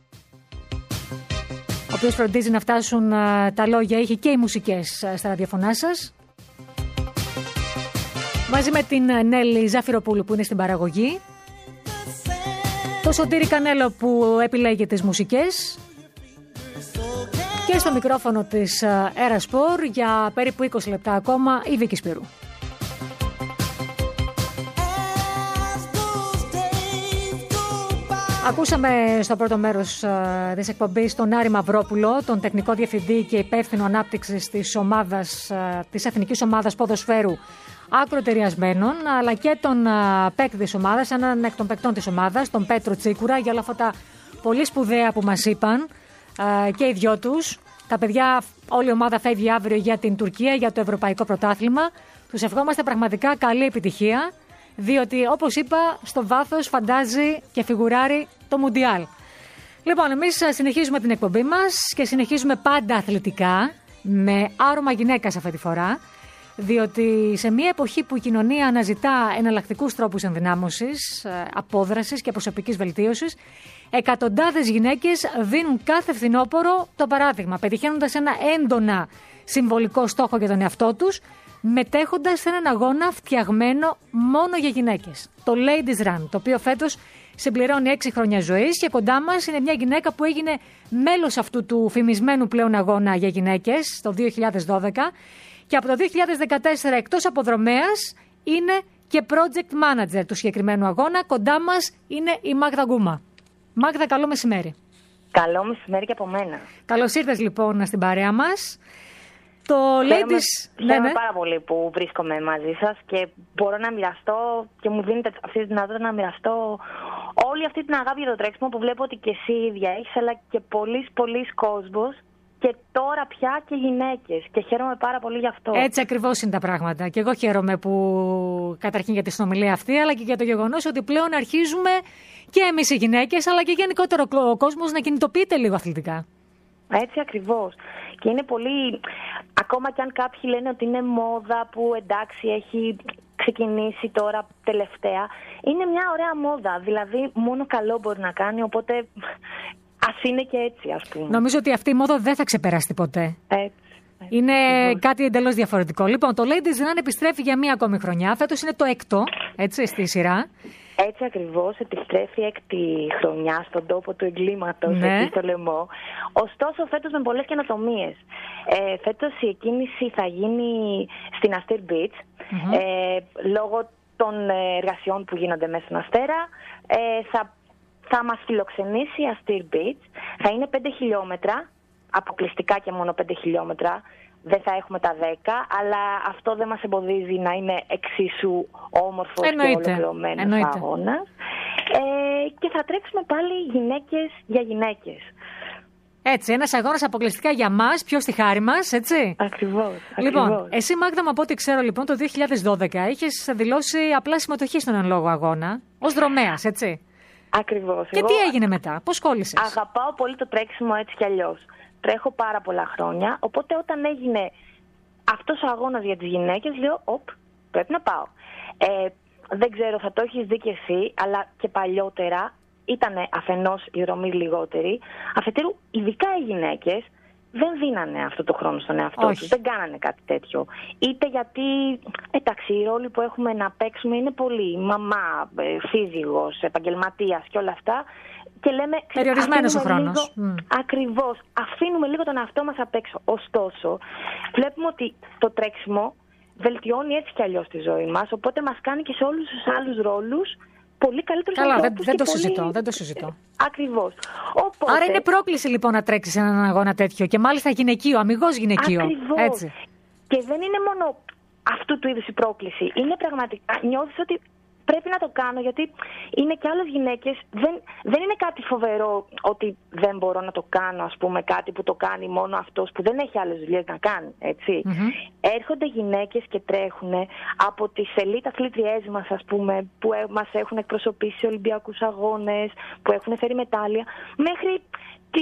Speaker 2: ο οποίος φροντίζει να φτάσουν uh, τα λόγια, είχε και οι μουσικές uh, στα ραδιοφωνά σας. Μαζί με την uh, Νέλη Ζαφυροπούλου που είναι στην παραγωγή, το Σωτήρη Κανέλο που επιλέγει τις μουσικές, και στο μικρόφωνο της Έρα Σπορ για περίπου είκοσι λεπτά ακόμα η Βίκη Σπύρου. Ακούσαμε στο πρώτο μέρος της εκπομπής τον Άρη Μαυρόπουλο, τον τεχνικό διευθυντή και υπεύθυνο ανάπτυξης της ομάδας, της εθνικής ομάδας ποδοσφαίρου ακροτεριασμένων, αλλά και τον παίκτη της ομάδας, έναν εκ των παικτών της ομάδας, τον Πέτρο Τσίκουρα, για όλα αυτά τα πολύ σπουδαία που μας είπαν και οι δυο τους. Τα παιδιά, όλη η ομάδα φεύγει αύριο για την Τουρκία, για το Ευρωπαϊκό Πρωτάθλημα. Τους ευχόμαστε πραγματικά καλή επιτυχία, διότι όπως είπα, στο βάθος φαντάζει και φιγουράρει το Μουντιάλ. Λοιπόν, εμείς συνεχίζουμε την εκπομπή μας και συνεχίζουμε πάντα αθλητικά, με άρωμα γυναίκας αυτή τη φορά, διότι σε μια εποχή που η κοινωνία αναζητά εναλλακτικούς τρόπους ενδυνάμωσης, απόδρασης και προσωπικής βελτίωσης, εκατοντάδες γυναίκες δίνουν κάθε φθινόπωρο το παράδειγμα, πετυχαίνοντας ένα έντονα συμβολικό στόχο για τον εαυτό τους, μετέχοντας σε έναν αγώνα φτιαγμένο μόνο για γυναίκες. Το Ladies Run, το οποίο φέτος συμπληρώνει έξι χρόνια ζωής, και κοντά μας είναι μια γυναίκα που έγινε μέλος αυτού του φημισμένου πλέον αγώνα για γυναίκες το δύο χιλιάδες δώδεκα, και από το δύο χιλιάδες δεκατέσσερα εκτός από δρομέας είναι και project manager του συγκεκριμένου αγώνα. Κοντά μας είναι η Μάγδα Γκούμα. Μάγδα, καλό μεσημέρι.
Speaker 5: Καλό μεσημέρι και από μένα.
Speaker 2: Καλώς ήρθες λοιπόν στην παρέα μας. Το
Speaker 5: Χαίρομαι,
Speaker 2: Ladies...
Speaker 5: χαίρομαι
Speaker 2: ναι, ναι.
Speaker 5: πάρα πολύ που βρίσκομαι μαζί σας και μπορώ να μοιραστώ και μου δίνετε αυτή τη δυνατότητα να μοιραστώ όλη αυτή την αγάπη για το τρέξιμο που βλέπω ότι και εσύ ίδια έχεις, αλλά και πολλοί πολλοί κόσμος. Και τώρα πια και γυναίκες. Και χαίρομαι πάρα πολύ γι' αυτό.
Speaker 2: Έτσι ακριβώς είναι τα πράγματα. Και εγώ χαίρομαι που καταρχήν για τη συνομιλία αυτή, αλλά και για το γεγονός ότι πλέον αρχίζουμε και εμείς οι γυναίκες, αλλά και γενικότερο ο κόσμος να κινητοποιείται λίγο αθλητικά.
Speaker 5: Έτσι ακριβώς. Και είναι πολύ. Ακόμα κι αν κάποιοι λένε ότι είναι μόδα που εντάξει έχει ξεκινήσει τώρα τελευταία, είναι μια ωραία μόδα. Δηλαδή μόνο καλό μπορεί να κάνει, οπότε. Ας είναι και έτσι, ας πούμε. Νομίζω
Speaker 2: ότι αυτή η μόδα δεν θα ξεπεράσει ποτέ.
Speaker 5: Έτσι.
Speaker 2: Είναι
Speaker 5: ακριβώς.
Speaker 2: Κάτι εντελώς διαφορετικό. Λοιπόν, το Ladies Run επιστρέφει για μία ακόμη χρονιά. Φέτος είναι το έκτο, έτσι, στη σειρά.
Speaker 5: Έτσι ακριβώς, επιστρέφει έκτη χρονιά στον τόπο του εγκλήματος,
Speaker 2: ναι.
Speaker 5: εκεί στο Λεμό. Ωστόσο, φέτος με πολλές καινοτομίες. Ε, φέτος η εκκίνηση θα γίνει στην Αστέρ Beach, mm-hmm. ε, λόγω των εργασιών που γίνονται μέσα στον Αστέρα. Ε, θα Θα μας φιλοξενήσει η Αστέρ Beach, θα είναι πέντε χιλιόμετρα, αποκλειστικά και μόνο πέντε χιλιόμετρα, δεν θα έχουμε τα δέκα, αλλά αυτό δεν μας εμποδίζει να είναι εξίσου όμορφος
Speaker 2: Εννοείται.
Speaker 5: και ολοκληρωμένος αγώνας. Ε, και θα τρέξουμε πάλι γυναίκες για γυναίκες.
Speaker 2: Έτσι, ένας αγώνας αποκλειστικά για μας, πιο στη χάρη μας, έτσι.
Speaker 5: Ακριβώς.
Speaker 2: Λοιπόν,
Speaker 5: ακριβώς.
Speaker 2: εσύ Μάγδα, μου από ό,τι ξέρω, λοιπόν, το δύο χιλιάδες δώδεκα είχες δηλώσει απλά συμμετοχή στον εν λόγω αγώνα, ως δρομέας, έτσι.
Speaker 5: Ακριβώς.
Speaker 2: Και
Speaker 5: Εγώ
Speaker 2: τι έγινε μετά, πώς κόλλησες?
Speaker 5: Αγαπάω πολύ το τρέξιμο έτσι κι αλλιώς. Τρέχω πάρα πολλά χρόνια, οπότε όταν έγινε αυτός ο αγώνας για τις γυναίκες, λέω, οπ, πρέπει να πάω. Ε, δεν ξέρω, θα το έχεις δει κι εσύ, αλλά και παλιότερα ήταν αφενός η δρομή λιγότερη, αφετέρου ειδικά οι γυναίκες δεν δίνανε αυτό το χρόνο στον εαυτό τους, δεν κάνανε κάτι τέτοιο. Είτε γιατί, εντάξει, οι ρόλοι που έχουμε να παίξουμε είναι πολλοί, μαμά, σύζυγος, επαγγελματίας και όλα αυτά. Και λέμε,
Speaker 2: περιορισμένος ο χρόνος.
Speaker 5: Λίγο, mm. Ακριβώς. Αφήνουμε λίγο τον εαυτό μας απ' έξω. Ωστόσο, βλέπουμε ότι το τρέξιμο βελτιώνει έτσι κι αλλιώς τη ζωή μας, οπότε μας κάνει και σε όλους τους άλλους ρόλους πολύ καλύτερους
Speaker 2: ανθρώπους. Καλά, δεν, δεν, το
Speaker 5: πολύ...
Speaker 2: συζητώ, δεν το συζητώ.
Speaker 5: Ακριβώς. Οπότε...
Speaker 2: Άρα είναι πρόκληση λοιπόν να τρέξεις έναν αγώνα τέτοιο και μάλιστα γυναικείο, αμιγώς γυναικείο.
Speaker 5: Ακριβώς.
Speaker 2: Έτσι.
Speaker 5: Και δεν είναι μόνο αυτού του είδους η πρόκληση. Είναι πραγματικά, νιώθεις ότι πρέπει να το κάνω, γιατί είναι και άλλες γυναίκες. Δεν, δεν είναι κάτι φοβερό ότι δεν μπορώ να το κάνω, ας πούμε, κάτι που το κάνει μόνο αυτός που δεν έχει άλλες δουλειές να κάνει, έτσι. Mm-hmm. Έρχονται γυναίκες και τρέχουν από τις ελίτ αθλήτριές μας, ας πούμε, που μας έχουν εκπροσωπήσει σε Ολυμπιακούς αγώνες, που έχουν φέρει μετάλλια, μέχρι την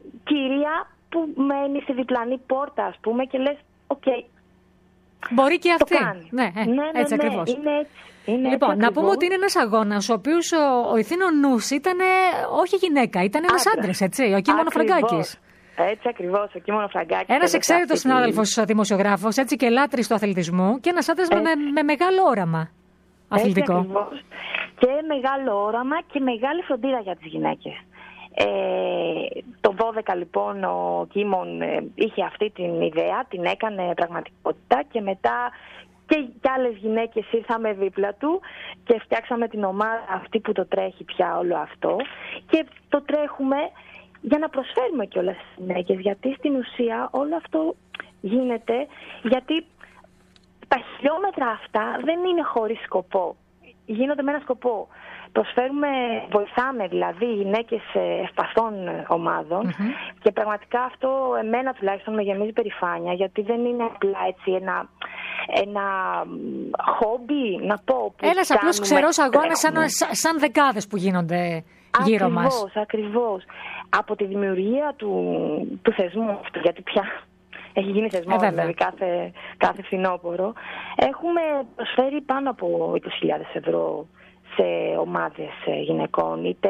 Speaker 5: κυρία που μένει στη διπλανή πόρτα, ας πούμε, και λες, οκ. Okay,
Speaker 2: μπορεί και αυτή.
Speaker 5: Ναι,
Speaker 2: ε,
Speaker 5: ναι, ναι,
Speaker 2: έτσι
Speaker 5: ναι,
Speaker 2: ακριβώς.
Speaker 5: Είναι έτσι. Είναι
Speaker 2: λοιπόν,
Speaker 5: έτσι
Speaker 2: να
Speaker 5: ακριβώς.
Speaker 2: πούμε ότι είναι ένας αγώνας ο οποίος ο, ο ηθήνων νους ήταν όχι γυναίκα, ήταν ένας άντρας, έτσι, ο Κίμωνο Φραγκάκης.
Speaker 5: Έτσι ακριβώς, ο Κίμωνο Φραγκάκης.
Speaker 2: Ένας εξαίρετος συνάδελφος δημοσιογράφος, έτσι, και λάτρης του αθλητισμού και ένας άντρας με, με, με μεγάλο όραμα αθλητικό.
Speaker 5: Έτσι ακριβώς. Και μεγάλο όραμα και μεγάλη φροντίδα για τις γυναίκες. Ε, το δώδεκα λοιπόν ο Κίμων ε, είχε αυτή την ιδέα, την έκανε πραγματικότητα και μετά και κι άλλες γυναίκες ήρθαμε δίπλα του και φτιάξαμε την ομάδα αυτή που το τρέχει πια όλο αυτό και το τρέχουμε για να προσφέρουμε κιόλας στις γυναίκες, γιατί στην ουσία όλο αυτό γίνεται γιατί τα χιλιόμετρα αυτά δεν είναι χωρίς σκοπό, γίνονται με ένα σκοπό. Προσφέρουμε, βοηθάμε δηλαδή γυναίκες ευπαθών ομάδων mm-hmm. και πραγματικά αυτό εμένα τουλάχιστον με γεμίζει περηφάνεια, γιατί δεν είναι απλά έτσι ένα, ένα χόμπι, να πω.
Speaker 2: Ένας απλός ξερός αγώνας σαν, σαν δεκάδες που γίνονται γύρω
Speaker 5: ακριβώς,
Speaker 2: μας.
Speaker 5: Ακριβώς, ακριβώς. Από τη δημιουργία του, του θεσμού αυτού, γιατί πια έχει γίνει θεσμό ε, δηλαδή κάθε, κάθε φθινόπωρο, έχουμε προσφέρει πάνω από είκοσι χιλιάδες ευρώ σε ομάδες γυναικών, είτε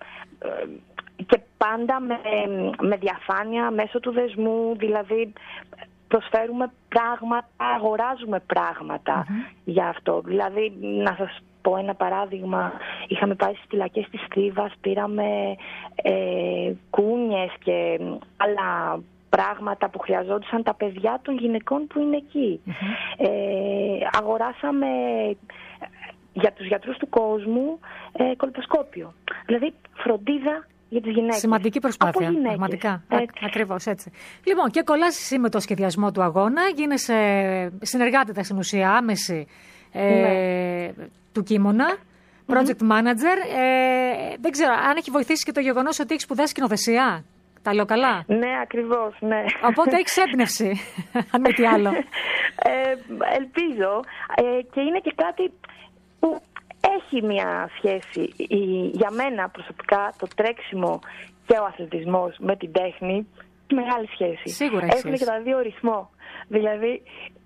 Speaker 5: και πάντα με, με διαφάνεια μέσω του δεσμού, δηλαδή προσφέρουμε πράγματα, αγοράζουμε πράγματα mm-hmm. για αυτό. Δηλαδή, να σας πω ένα παράδειγμα, είχαμε πάει στις φυλακές της Στρίβας, πήραμε ε, κούνιες και άλλα πράγματα που χρειαζόντουσαν τα παιδιά των γυναικών που είναι εκεί. Mm-hmm. Ε, αγοράσαμε για τους γιατρούς του κόσμου ε, κολποσκόπιο. Δηλαδή φροντίδα για τις γυναίκες.
Speaker 2: Σημαντική προσπάθεια, πραγματικά. Ακριβώς έτσι. Λοιπόν, και κολλάς εσύ με το σχεδιασμό του αγώνα, γίνεσαι συνεργάτητα στην ουσία άμεση ε, ναι. του Κίμωνα, project mm-hmm. manager. Ε, δεν ξέρω, αν έχει βοηθήσει και το γεγονός ότι έχει σπουδάσει σκηνοθεσία. Τα λέω καλά.
Speaker 5: Ναι, ακριβώς, ναι. Οπότε
Speaker 2: έχεις έμπνευση, αν μη τι άλλο.
Speaker 5: Ε, ελπίζω. Ε, και είναι και κάτι που έχει μια σχέση. Η, για μένα προσωπικά το τρέξιμο και ο αθλητισμός με την τέχνη, μεγάλη σχέση.
Speaker 2: Σίγουρα
Speaker 5: έχουν
Speaker 2: σχέση.
Speaker 5: Και τα δύο ρυθμό. Δηλαδή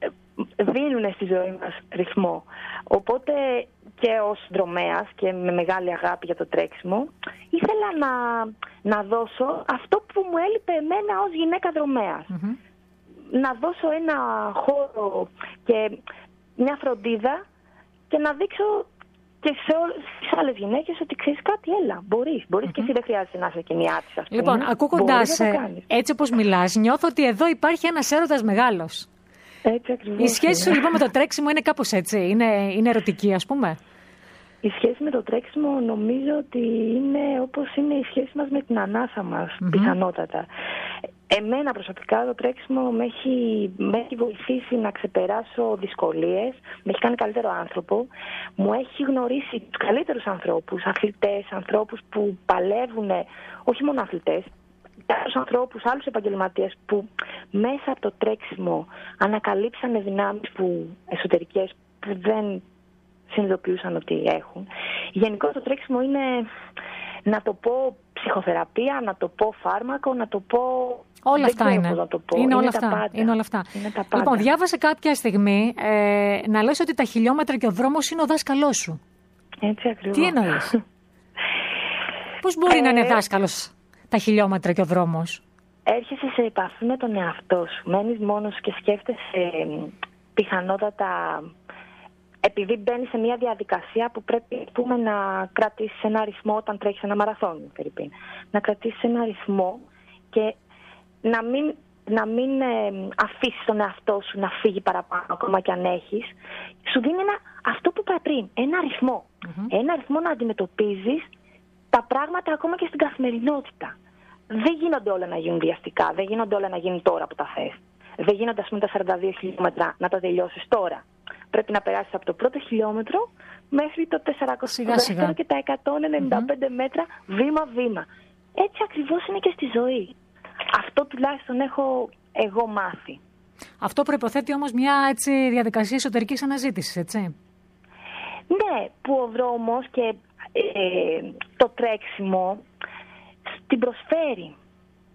Speaker 5: δίνουν στη ζωή μας ρυθμό. Οπότε και ως δρομέας και με μεγάλη αγάπη για το τρέξιμο, ήθελα να, να δώσω αυτό που μου έλειπε εμένα ως γυναίκα δρομέας. Mm-hmm. Να δώσω ένα χώρο και μια φροντίδα και να δείξω και σε όλες τις άλλες γυναίκες ότι ξέρεις κάτι, έλα, μπορείς. Μπορείς mm-hmm. και εσύ, δεν χρειάζεται να είσαι κοινιάτης, ας πούμε.
Speaker 2: Λοιπόν, ακούγοντας έτσι όπως μιλάς, νιώθω ότι εδώ υπάρχει ένας έρωτας μεγάλος.
Speaker 5: Έτσι ακριβώς.
Speaker 2: Η σχέση σου λοιπόν με το τρέξιμο είναι κάπως έτσι, είναι, είναι ερωτική, ας πούμε.
Speaker 5: Η σχέση με το τρέξιμο νομίζω ότι είναι όπως είναι η σχέση μας με την ανάσα μας, mm-hmm. πιθανότατα. Εμένα προσωπικά το τρέξιμο με έχει, με έχει βοηθήσει να ξεπεράσω δυσκολίες, με έχει κάνει καλύτερο άνθρωπο, μου έχει γνωρίσει τους καλύτερους ανθρώπους, αθλητές, ανθρώπους που παλεύουν, όχι μόνο αθλητές, άλλους ανθρώπους, άλλους επαγγελματίες που μέσα από το τρέξιμο ανακαλύψανε δυνάμεις που, εσωτερικές που δεν συνειδητοποιούσαν ότι έχουν. Γενικώς το τρέξιμο είναι, να το πω, ψυχοθεραπεία, να το πω φάρμακο, να το πω...
Speaker 2: Όλα αυτά είναι.
Speaker 5: Να το πω.
Speaker 2: Είναι,
Speaker 5: είναι,
Speaker 2: όλα
Speaker 5: τα
Speaker 2: αυτά. είναι όλα αυτά.
Speaker 5: Είναι τα πάντα.
Speaker 2: Λοιπόν, διάβασα κάποια στιγμή ε, να λες ότι τα χιλιόμετρα και ο δρόμος είναι ο δάσκαλός σου.
Speaker 5: Έτσι ακριβώς.
Speaker 2: Τι εννοείς? Πώς μπορεί ε... να είναι δάσκαλος τα χιλιόμετρα και ο δρόμος?
Speaker 5: Έρχεσαι σε επαφή με τον εαυτό σου. Μένεις μόνος και σκέφτεσαι πιθανότατα... Επειδή μπαίνεις σε μια διαδικασία που πρέπει πούμε, να κρατήσεις ένα αριθμό όταν τρέχεις ένα μαραθώνιο, Φερρυπίν. Να κρατήσεις ένα αριθμό και να μην, να μην ε, αφήσεις τον εαυτό σου να φύγει παραπάνω, ακόμα και αν έχεις. Σου δίνει ένα, αυτό που είπα πριν, ένα αριθμό. Mm-hmm. Ένα αριθμό να αντιμετωπίζεις τα πράγματα ακόμα και στην καθημερινότητα. Δεν γίνονται όλα να γίνουν βιαστικά, δεν γίνονται όλα να γίνουν τώρα που τα θες. Δεν γίνονται, ας πούμε, τα σαράντα δύο χιλιόμετρα να τα τελειώσεις τώρα. Πρέπει να περάσεις από το πρώτο χιλιόμετρο μέχρι το τετρακόσια και τα εκατόν ενενήντα πέντε mm-hmm. μέτρα βήμα-βήμα. Έτσι ακριβώς είναι και στη ζωή. Αυτό τουλάχιστον έχω εγώ μάθει.
Speaker 2: Αυτό προϋποθέτει όμως μια έτσι, διαδικασία εσωτερικής αναζήτησης, έτσι.
Speaker 5: Ναι, που ο δρόμος και ε, το τρέξιμο την προσφέρει.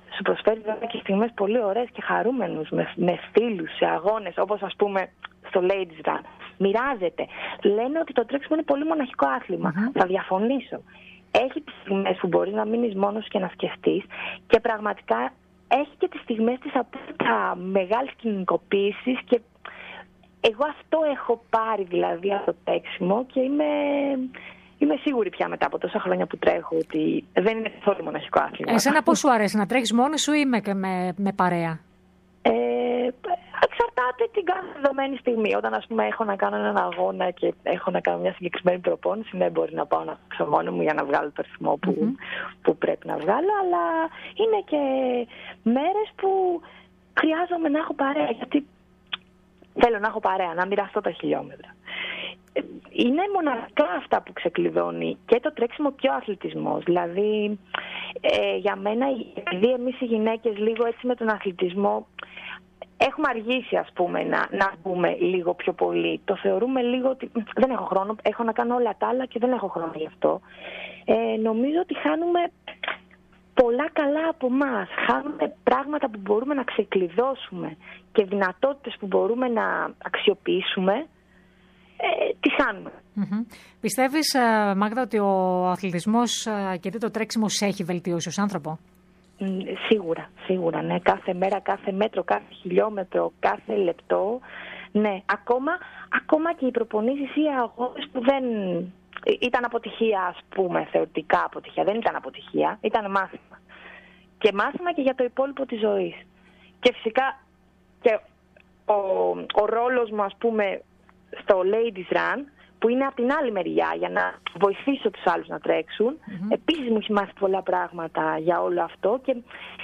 Speaker 5: σου προσφέρει βέβαια και στιγμές πολύ ωραίες και χαρούμενους με, με φίλους σε αγώνες, όπως ας πούμε στο Ladies Run. Μοιράζεται. Λένε ότι το τρέξιμο είναι πολύ μοναχικό άθλημα. Mm-hmm. Θα διαφωνήσω. Έχει τις στιγμές που μπορείς να μείνεις μόνος και να σκεφτείς και πραγματικά έχει και τις στιγμές της απόλυτα μεγάλης κοινωνικοποίησης και εγώ αυτό έχω πάρει δηλαδή από το τρέξιμο και είμαι, είμαι σίγουρη πια μετά από τόσα χρόνια που τρέχω ότι δεν είναι καθόλου μοναχικό άθλημα.
Speaker 2: Εσένα πώς σου αρέσει να τρέχεις μόνη σου ή με, με, με παρέα?
Speaker 5: Ε, εξαρτάται την κάθε δεδομένη στιγμή. Όταν ας πούμε έχω να κάνω έναν αγώνα και έχω να κάνω μια συγκεκριμένη προπόνηση, ναι, μπορεί να πάω να παίξω μόνο μου για να βγάλω το ρυθμό που, mm-hmm. που πρέπει να βγάλω, αλλά είναι και μέρες που χρειάζομαι να έχω παρέα, γιατί θέλω να έχω παρέα, να μοιραστώ τα χιλιόμετρα. Είναι μοναδικά αυτά που ξεκλειδώνει και το τρέξιμο και ο αθλητισμός. Δηλαδή, ε, για μένα, επειδή εμείς οι γυναίκες λίγο έτσι με τον αθλητισμό έχουμε αργήσει, ας πούμε, να, να μπούμε λίγο πιο πολύ. Το θεωρούμε λίγο ότι δεν έχω χρόνο, έχω να κάνω όλα τα άλλα και δεν έχω χρόνο γι' αυτό. Ε, νομίζω ότι χάνουμε πολλά καλά από εμάς. Χάνουμε πράγματα που μπορούμε να ξεκλειδώσουμε και δυνατότητες που μπορούμε να αξιοποιήσουμε. Ε, τι χάνουμε.
Speaker 2: Mm-hmm. Πιστεύεις, Μάγδα, ότι ο αθλητισμός και το τρέξιμο σε έχει βελτιώσει ως άνθρωπο?
Speaker 5: Σίγουρα, σίγουρα, ναι. Κάθε μέρα, κάθε μέτρο, κάθε χιλιόμετρο, κάθε λεπτό. Ναι, ακόμα, ακόμα και οι προπονήσεις ή οι αγώνες που δεν ήταν αποτυχία, ας πούμε, θεωρητικά αποτυχία. Δεν ήταν αποτυχία, ήταν μάθημα. Και μάθημα και για το υπόλοιπο της ζωής. Και φυσικά και ο, ο ρόλος μου, ας πούμε, στο Ladies Run, που είναι από την άλλη μεριά για να βοηθήσω τους άλλους να τρέξουν. Mm-hmm. Επίσης μου έχει μάθει πολλά πράγματα για όλο αυτό και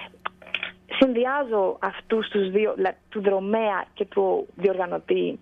Speaker 5: συνδυάζω αυτούς τους δύο, δηλαδή, του δρομέα και του διοργανωτή.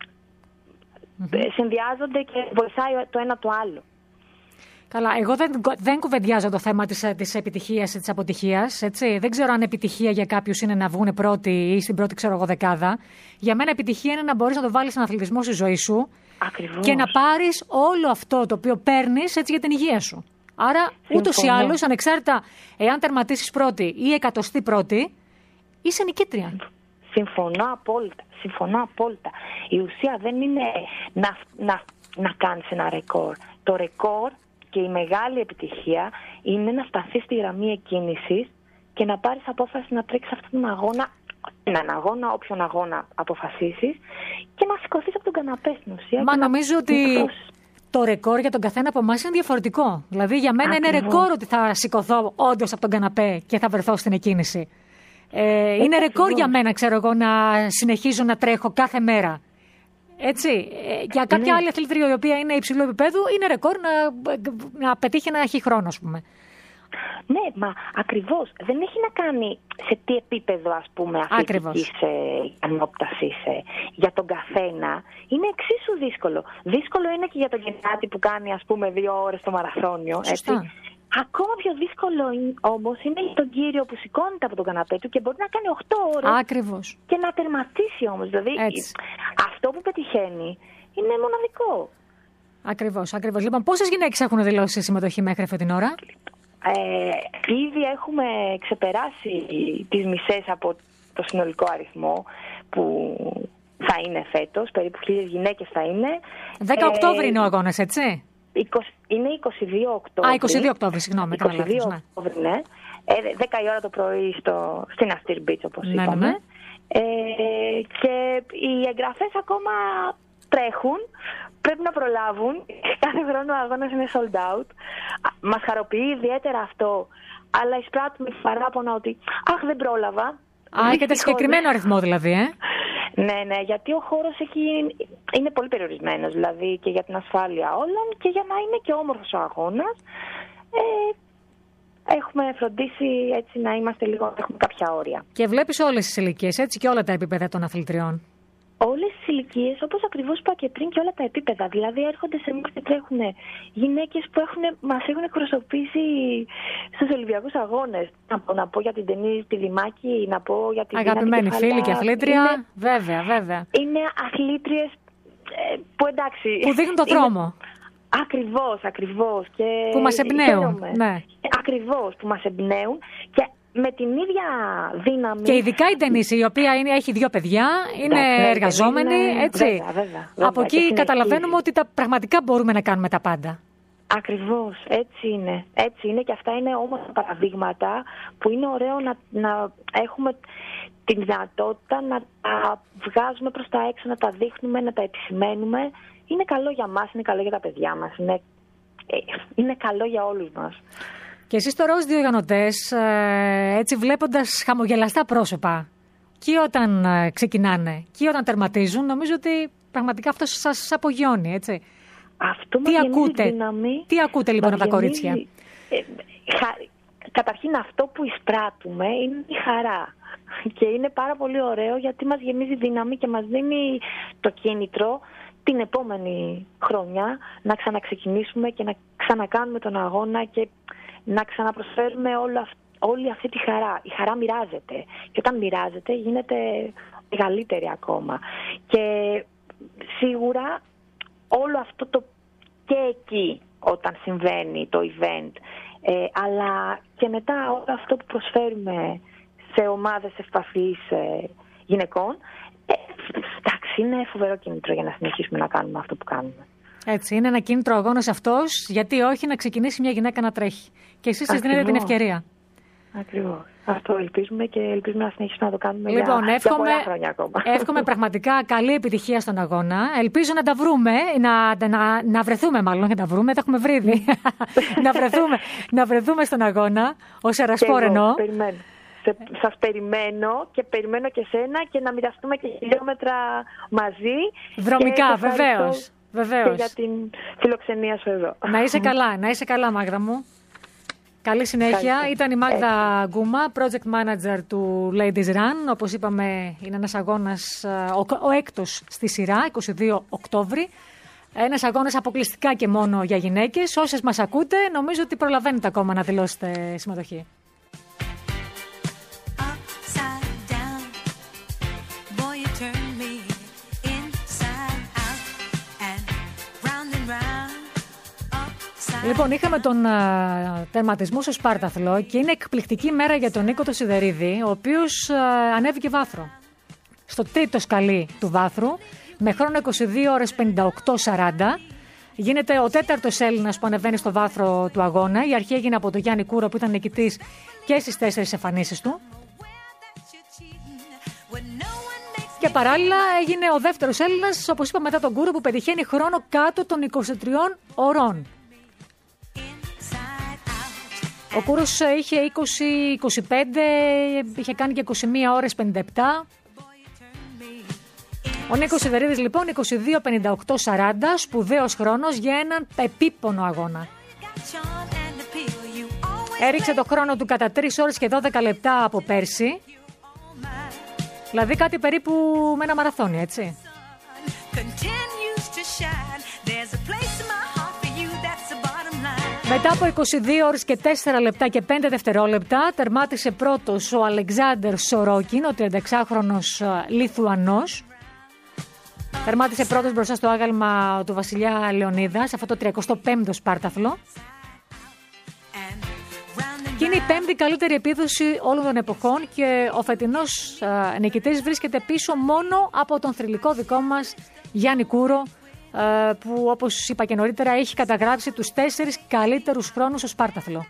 Speaker 5: Mm-hmm. Συνδυάζονται και βοηθάει το ένα το άλλο.
Speaker 2: Καλά, εγώ δεν, δεν κουβεντιάζω το θέμα της, της επιτυχίας ή της αποτυχίας. Έτσι. Δεν ξέρω αν επιτυχία για κάποιους είναι να βγουν πρώτοι ή στην πρώτη, ξέρω εγώ, δεκάδα. Για μένα επιτυχία είναι να μπορείς να το βάλεις στον αθλητισμό στη ζωή σου.
Speaker 5: Ακριβώς.
Speaker 2: Και να πάρεις όλο αυτό το οποίο παίρνεις έτσι για την υγεία σου. Άρα, ούτως ή άλλως, ανεξάρτητα εάν τερματίσεις πρώτη ή εκατοστή πρώτη, είσαι νικήτρια.
Speaker 5: Συμφωνώ απόλυτα. Συμφωνώ απόλυτα. Η ουσία δεν είναι να, να, να κάνεις ένα ρεκόρ. Το ρεκόρ και η μεγάλη επιτυχία είναι να σταθείς στη γραμμή εκκίνησης και να πάρεις απόφαση να τρέξεις αυτόν τον αγώνα, έναν αγώνα, όποιον αγώνα αποφασίσεις, και να σηκωθείς από τον καναπέ στην ουσία.
Speaker 2: Μα νομίζω
Speaker 5: να...
Speaker 2: ότι το ρεκόρ για τον καθένα από εμάς είναι διαφορετικό. Δηλαδή για μένα Ακριβώς. είναι ρεκόρ ότι θα σηκωθώ όντως από τον καναπέ και θα βρεθώ στην εκκίνηση. Ε, είναι ρεκόρ για μένα, ξέρω εγώ, να συνεχίζω να τρέχω κάθε μέρα. Έτσι. Ε, για κάποια ναι. άλλη αθλήτρια η οποία είναι υψηλού επίπεδου, είναι ρεκόρ να, να πετύχει ένα χι χρόνο, ας πούμε.
Speaker 5: Ναι, μα ακριβώς. Δεν έχει να κάνει σε τι επίπεδο, ας πούμε, αθλητικής ικανότητας είσαι. Για τον καθένα είναι εξίσου δύσκολο. Δύσκολο είναι και για τον γεννάτη που κάνει, ας πούμε, δύο ώρες το μαραθώνιο.
Speaker 2: Σωστά.
Speaker 5: Έτσι. Ακόμα πιο δύσκολο όμως είναι για τον κύριο που σηκώνεται από τον καναπέ του και μπορεί να κάνει οκτώ ώρες.
Speaker 2: Ακριβώς.
Speaker 5: Και να τερματίσει όμως. Δηλαδή
Speaker 2: έτσι.
Speaker 5: Αυτό που πετυχαίνει είναι μοναδικό.
Speaker 2: Ακριβώς, ακριβώς. Λοιπόν, πόσες γυναίκες έχουν δηλώσει συμμετοχή μέχρι αυτή την ώρα?
Speaker 5: Ε, ήδη έχουμε ξεπεράσει τις μισές από το συνολικό αριθμό που θα είναι φέτος. Περίπου χίλιες γυναίκες θα είναι.
Speaker 2: δέκα Οκτώβρη είναι ο αγώνας, έτσι?
Speaker 5: είκοσι, είναι είκοσι δύο Οκτώβρη.
Speaker 2: Α, είκοσι δύο Οκτώβρη, συγγνώμη.
Speaker 5: είκοσι δύο Οκτώβρη, ναι. Ε, δέκα η ώρα το πρωί στο, στην Αστήρ Beach, όπως
Speaker 2: ναι,
Speaker 5: είπαμε.
Speaker 2: ναι.
Speaker 5: Ε, και οι εγγραφές ακόμα τρέχουν. Πρέπει να προλάβουν. Κάθε χρόνο ο αγώνας είναι sold out. Μας χαροποιεί ιδιαίτερα αυτό. Αλλά εισπράττουμε παράπονα ότι αχ, δεν πρόλαβα.
Speaker 2: Α, έχετε συγκεκριμένο αριθμό δηλαδή, ε?
Speaker 5: Ναι, ναι, γιατί ο χώρος έχει, είναι πολύ περιορισμένος, δηλαδή και για την ασφάλεια όλων και για να είναι και όμορφος ο αγώνας. Ε, έχουμε φροντίσει έτσι να είμαστε λίγο, έχουμε κάποια όρια.
Speaker 2: Και βλέπεις όλες τις ηλικίες, έτσι, και όλα τα επίπεδα των αθλητριών?
Speaker 5: Όλες τις ηλικίες, όπως ακριβώς είπα και πριν, και όλα τα επίπεδα. Δηλαδή έρχονται σε εμάς και τρέχουν γυναίκες που έχουν, μας έχουν εκπροσωπήσει στους Ολυμπιακούς Αγώνες. Να πω, να πω για την Τενή τη Δημάκη, να πω για την
Speaker 2: αγαπημένη φίλη και αθλήτρια,
Speaker 5: είναι,
Speaker 2: βέβαια, βέβαια.
Speaker 5: Είναι αθλήτριες ε, που εντάξει...
Speaker 2: Που δείχνουν το δρόμο.
Speaker 5: Είναι... Ακριβώς, ακριβώς. Και
Speaker 2: που μας εμπνέουν. Ναι.
Speaker 5: Ακριβώς, που μας εμπνέουν. Και με την ίδια δύναμη.
Speaker 2: Και ειδικά η Ντενίση, η οποία είναι, έχει δύο παιδιά, είναι ναι, εργαζόμενη, είναι... έτσι.
Speaker 5: Βέβαια, βέβαια, βέβαια.
Speaker 2: Από εκεί καταλαβαίνουμε ότι τα, πραγματικά μπορούμε να κάνουμε τα πάντα.
Speaker 5: Ακριβώς, έτσι είναι. Έτσι είναι και αυτά είναι όμως παραδείγματα που είναι ωραίο να, να έχουμε την δυνατότητα να τα βγάζουμε προς τα έξω, να τα δείχνουμε, να τα επισημαίνουμε. Είναι καλό για μας, είναι καλό για τα παιδιά μας, είναι, είναι καλό για όλους μας.
Speaker 2: Και εσείς τώρα ως διοργανωτές, έτσι βλέποντας χαμογελαστά πρόσωπα, και όταν ξεκινάνε και όταν τερματίζουν, νομίζω ότι πραγματικά αυτό σας απογειώνει, έτσι.
Speaker 5: Αυτό
Speaker 2: τι, ακούτε,
Speaker 5: δύναμη,
Speaker 2: τι ακούτε λοιπόν από τα κορίτσια?
Speaker 5: Ε, χα, καταρχήν αυτό που εισπράττουμε είναι η χαρά. Και είναι πάρα πολύ ωραίο γιατί μας γεμίζει δύναμη και μας δίνει το κίνητρο την επόμενη χρονιά να ξαναξεκινήσουμε και να ξανακάνουμε τον αγώνα και να ξαναπροσφέρουμε όλο αυτό. Όλη αυτή τη χαρά. Η χαρά μοιράζεται. Και όταν μοιράζεται γίνεται μεγαλύτερη ακόμα. Και σίγουρα όλο αυτό το και εκεί όταν συμβαίνει το event, ε, αλλά και μετά όλο αυτό που προσφέρουμε σε ομάδες ευπαθείς ε, γυναικών, ε, εντάξει, είναι φοβερό κίνητρο για να συνεχίσουμε να κάνουμε αυτό που κάνουμε.
Speaker 2: Έτσι, είναι ένα κίνητρο αγώνας αυτός, γιατί όχι να ξεκινήσει μια γυναίκα να τρέχει. Και εσείς σας δίνετε την ευκαιρία.
Speaker 5: Ακριβώς. Αυτό ελπίζουμε και ελπίζουμε να συνεχίσουμε να το κάνουμε
Speaker 2: λοιπόν,
Speaker 5: για,
Speaker 2: εύχομαι,
Speaker 5: για πολλά χρόνια ακόμα.
Speaker 2: Εύχομαι πραγματικά καλή επιτυχία στον αγώνα. Ελπίζω να τα βρούμε, να, να, να βρεθούμε μάλλον, να τα βρούμε, τα έχουμε βρει ήδη. να, βρεθούμε, να βρεθούμε στον αγώνα, ως Ερασπόρ εννοώ.
Speaker 5: Περιμένω. Σε, σας περιμένω και περιμένω και σένα και να μοιραστούμε και χιλιόμετρα μαζί.
Speaker 2: Δρομικά, βεβαίως. Βεβαίως.
Speaker 5: Και για την φιλοξενία σου εδώ.
Speaker 2: Να είσαι καλά, να είσαι καλά Μάγδα μου. Καλή συνέχεια. Ευχαριστώ. Ήταν η Μάγδα Έτσι. Γκούμα, project manager του Ladies Run. Όπως είπαμε, είναι ένας αγώνας, ο, ο έκτος στη σειρά, είκοσι δύο Οκτώβρη. Ένας αγώνας αποκλειστικά και μόνο για γυναίκες. Όσες μας ακούτε, νομίζω ότι προλαβαίνετε ακόμα να δηλώσετε συμμετοχή. Λοιπόν, είχαμε τον α, τερματισμό στο Σπάρταθλο και είναι εκπληκτική μέρα για τον Νίκο το Σιδερίδη, ο οποίος α, ανέβηκε βάθρο. Στο τρίτο σκαλί του βάθρου, με χρόνο είκοσι δύο ώρες πενήντα οκτώ σαράντα, γίνεται ο τέταρτος Έλληνας που ανεβαίνει στο βάθρο του αγώνα. Η αρχή έγινε από τον Γιάννη Κούρο που ήταν νικητής και στις τέσσερις εμφανίσεις του. Και παράλληλα έγινε ο δεύτερος Έλληνας, όπως είπα, μετά τον Κούρο, που πετυχαίνει χρόνο κάτω των είκοσι τριών ωρών. Ο Κούρος είχε είκοσι είκοσι πέντε, είχε κάνει και είκοσι μία ώρες πενήντα επτά. Ο Νίκος Σιδερίδης λοιπόν είκοσι δύο πενήντα οκτώ σαράντα, σπουδαίος χρόνος για έναν επίπονο αγώνα. Έριξε το χρόνο του κατά τρεις ώρες και δώδεκα λεπτά από πέρσι. Δηλαδή κάτι περίπου με ένα μαραθώνιο, έτσι. Μετά από είκοσι δύο ώρες και τέσσερα λεπτά και πέντε δευτερόλεπτα τερμάτισε πρώτος ο Αλεξάνδερ Σορόκιν, ο τριανταεξάχρονος Λιθουανός. Τερμάτισε πρώτος μπροστά στο άγαλμα του Βασιλιά Λεωνίδα, σε αυτό το τριακοστό πέμπτο Σπάρταθλο. Και είναι η πέμπτη καλύτερη επίδοση όλων των εποχών και ο φετινός uh, νικητής βρίσκεται πίσω μόνο από τον θρυλικό δικό μας Γιάννη Κούρο, uh, που όπως είπα και νωρίτερα έχει καταγράψει τους τέσσερις καλύτερους χρόνους στο Σπάρταθλο.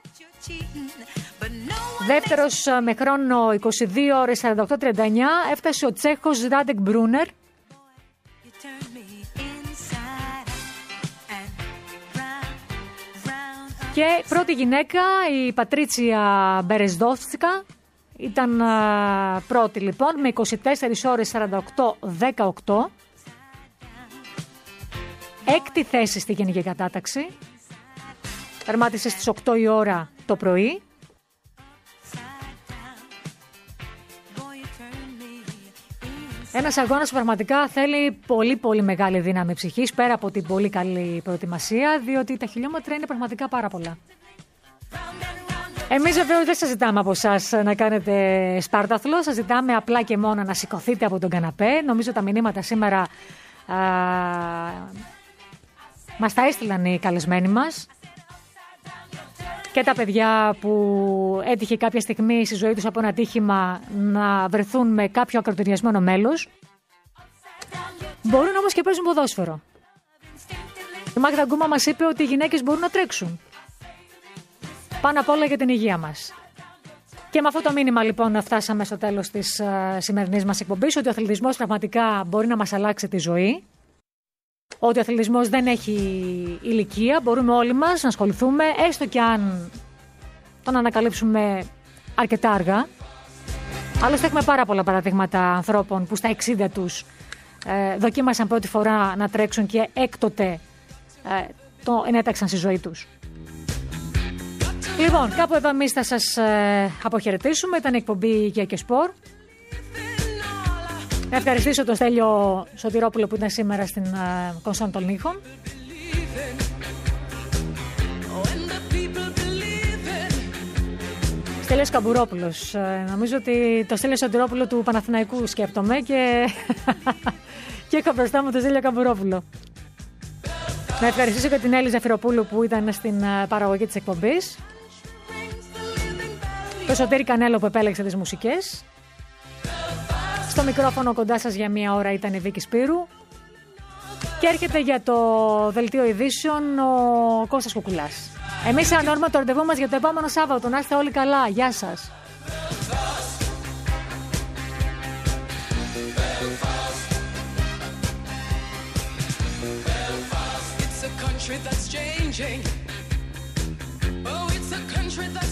Speaker 2: Δεύτερος uh, με χρόνο είκοσι δύο ώρες σαράντα οκτώ τριάντα εννιά έφτασε ο Τσέχος Ράντεκ Μπρούνερ. Και πρώτη γυναίκα, η Πατρίτσια Μπερεσδόφτσικα, ήταν α, πρώτη λοιπόν με είκοσι τέσσερις ώρες σαράντα οκτώ δεκαοκτώ. Έκτη θέση στη γενική κατάταξη. Τερμάτισε στις οκτώ η ώρα το πρωί. Ένας αγώνας που πραγματικά θέλει πολύ πολύ μεγάλη δύναμη ψυχής, πέρα από την πολύ καλή προετοιμασία, διότι τα χιλιόμετρα είναι πραγματικά πάρα πολλά. Εμείς βεβαίως δεν σας ζητάμε από εσάς να κάνετε Σπάρταθλο, σας ζητάμε απλά και μόνο να σηκωθείτε από τον καναπέ. Νομίζω τα μηνύματα σήμερα α, μας τα έστειλαν οι καλεσμένοι μας. και τα παιδιά που έτυχε κάποια στιγμή στη ζωή τους από ένα ατύχημα να βρεθούν με κάποιο ακροτηριασμένο μέλος. Μπορούν όμως και παίζουν ποδόσφαιρο. Η Μάγδα Γκούμα μας είπε ότι οι γυναίκες μπορούν να τρέξουν. Πάνω απ' όλα για την υγεία μας. Και με αυτό το μήνυμα λοιπόν φτάσαμε στο τέλος της uh, σημερινής μας εκπομπής, ότι ο αθλητισμός πραγματικά μπορεί να μας αλλάξει τη ζωή. Ότι ο αθλητισμός δεν έχει ηλικία, μπορούμε όλοι μας να ασχοληθούμε, έστω και αν τον ανακαλύψουμε αρκετά αργά. Άλλωστε έχουμε πάρα πολλά παραδείγματα ανθρώπων που στα εξήντα τους ε, δοκίμασαν πρώτη φορά να τρέξουν και έκτοτε ε, το ενέταξαν στη ζωή τους. Λοιπόν, κάπου εδώ εμείς θα σας ε, αποχαιρετήσουμε. Ήταν η εκπομπή Υγεία και Σπορ. Να ευχαριστήσω τον Στέλιο Σωτηρόπουλο που ήταν σήμερα στην uh, κονσόν των ήχων. Στέλιος Καμπουρόπουλος. Uh, νομίζω ότι το Στέλιο Σωτηρόπουλο του Παναθηναϊκού σκέπτομαι και, και έχω μπροστά μου τον Στέλιο Καμπουρόπουλο. Να ευχαριστήσω και την Έλλη Ζαφυροπούλου που ήταν στην uh, παραγωγή της εκπομπής. Το Σωτήρη Κανέλο που επέλεξε τις μουσικές. Στο μικρόφωνο κοντά σας για μία ώρα ήταν η Βίκη Σπύρου. Και έρχεται για το δελτίο ειδήσεων ο Κώστας Κουκουλάς. Εμείς ανόρμα το ραντεβού μας για το επόμενο Σάββατο. Να είστε όλοι καλά. Γεια σας. It's a country that's changing. Oh, it's a country that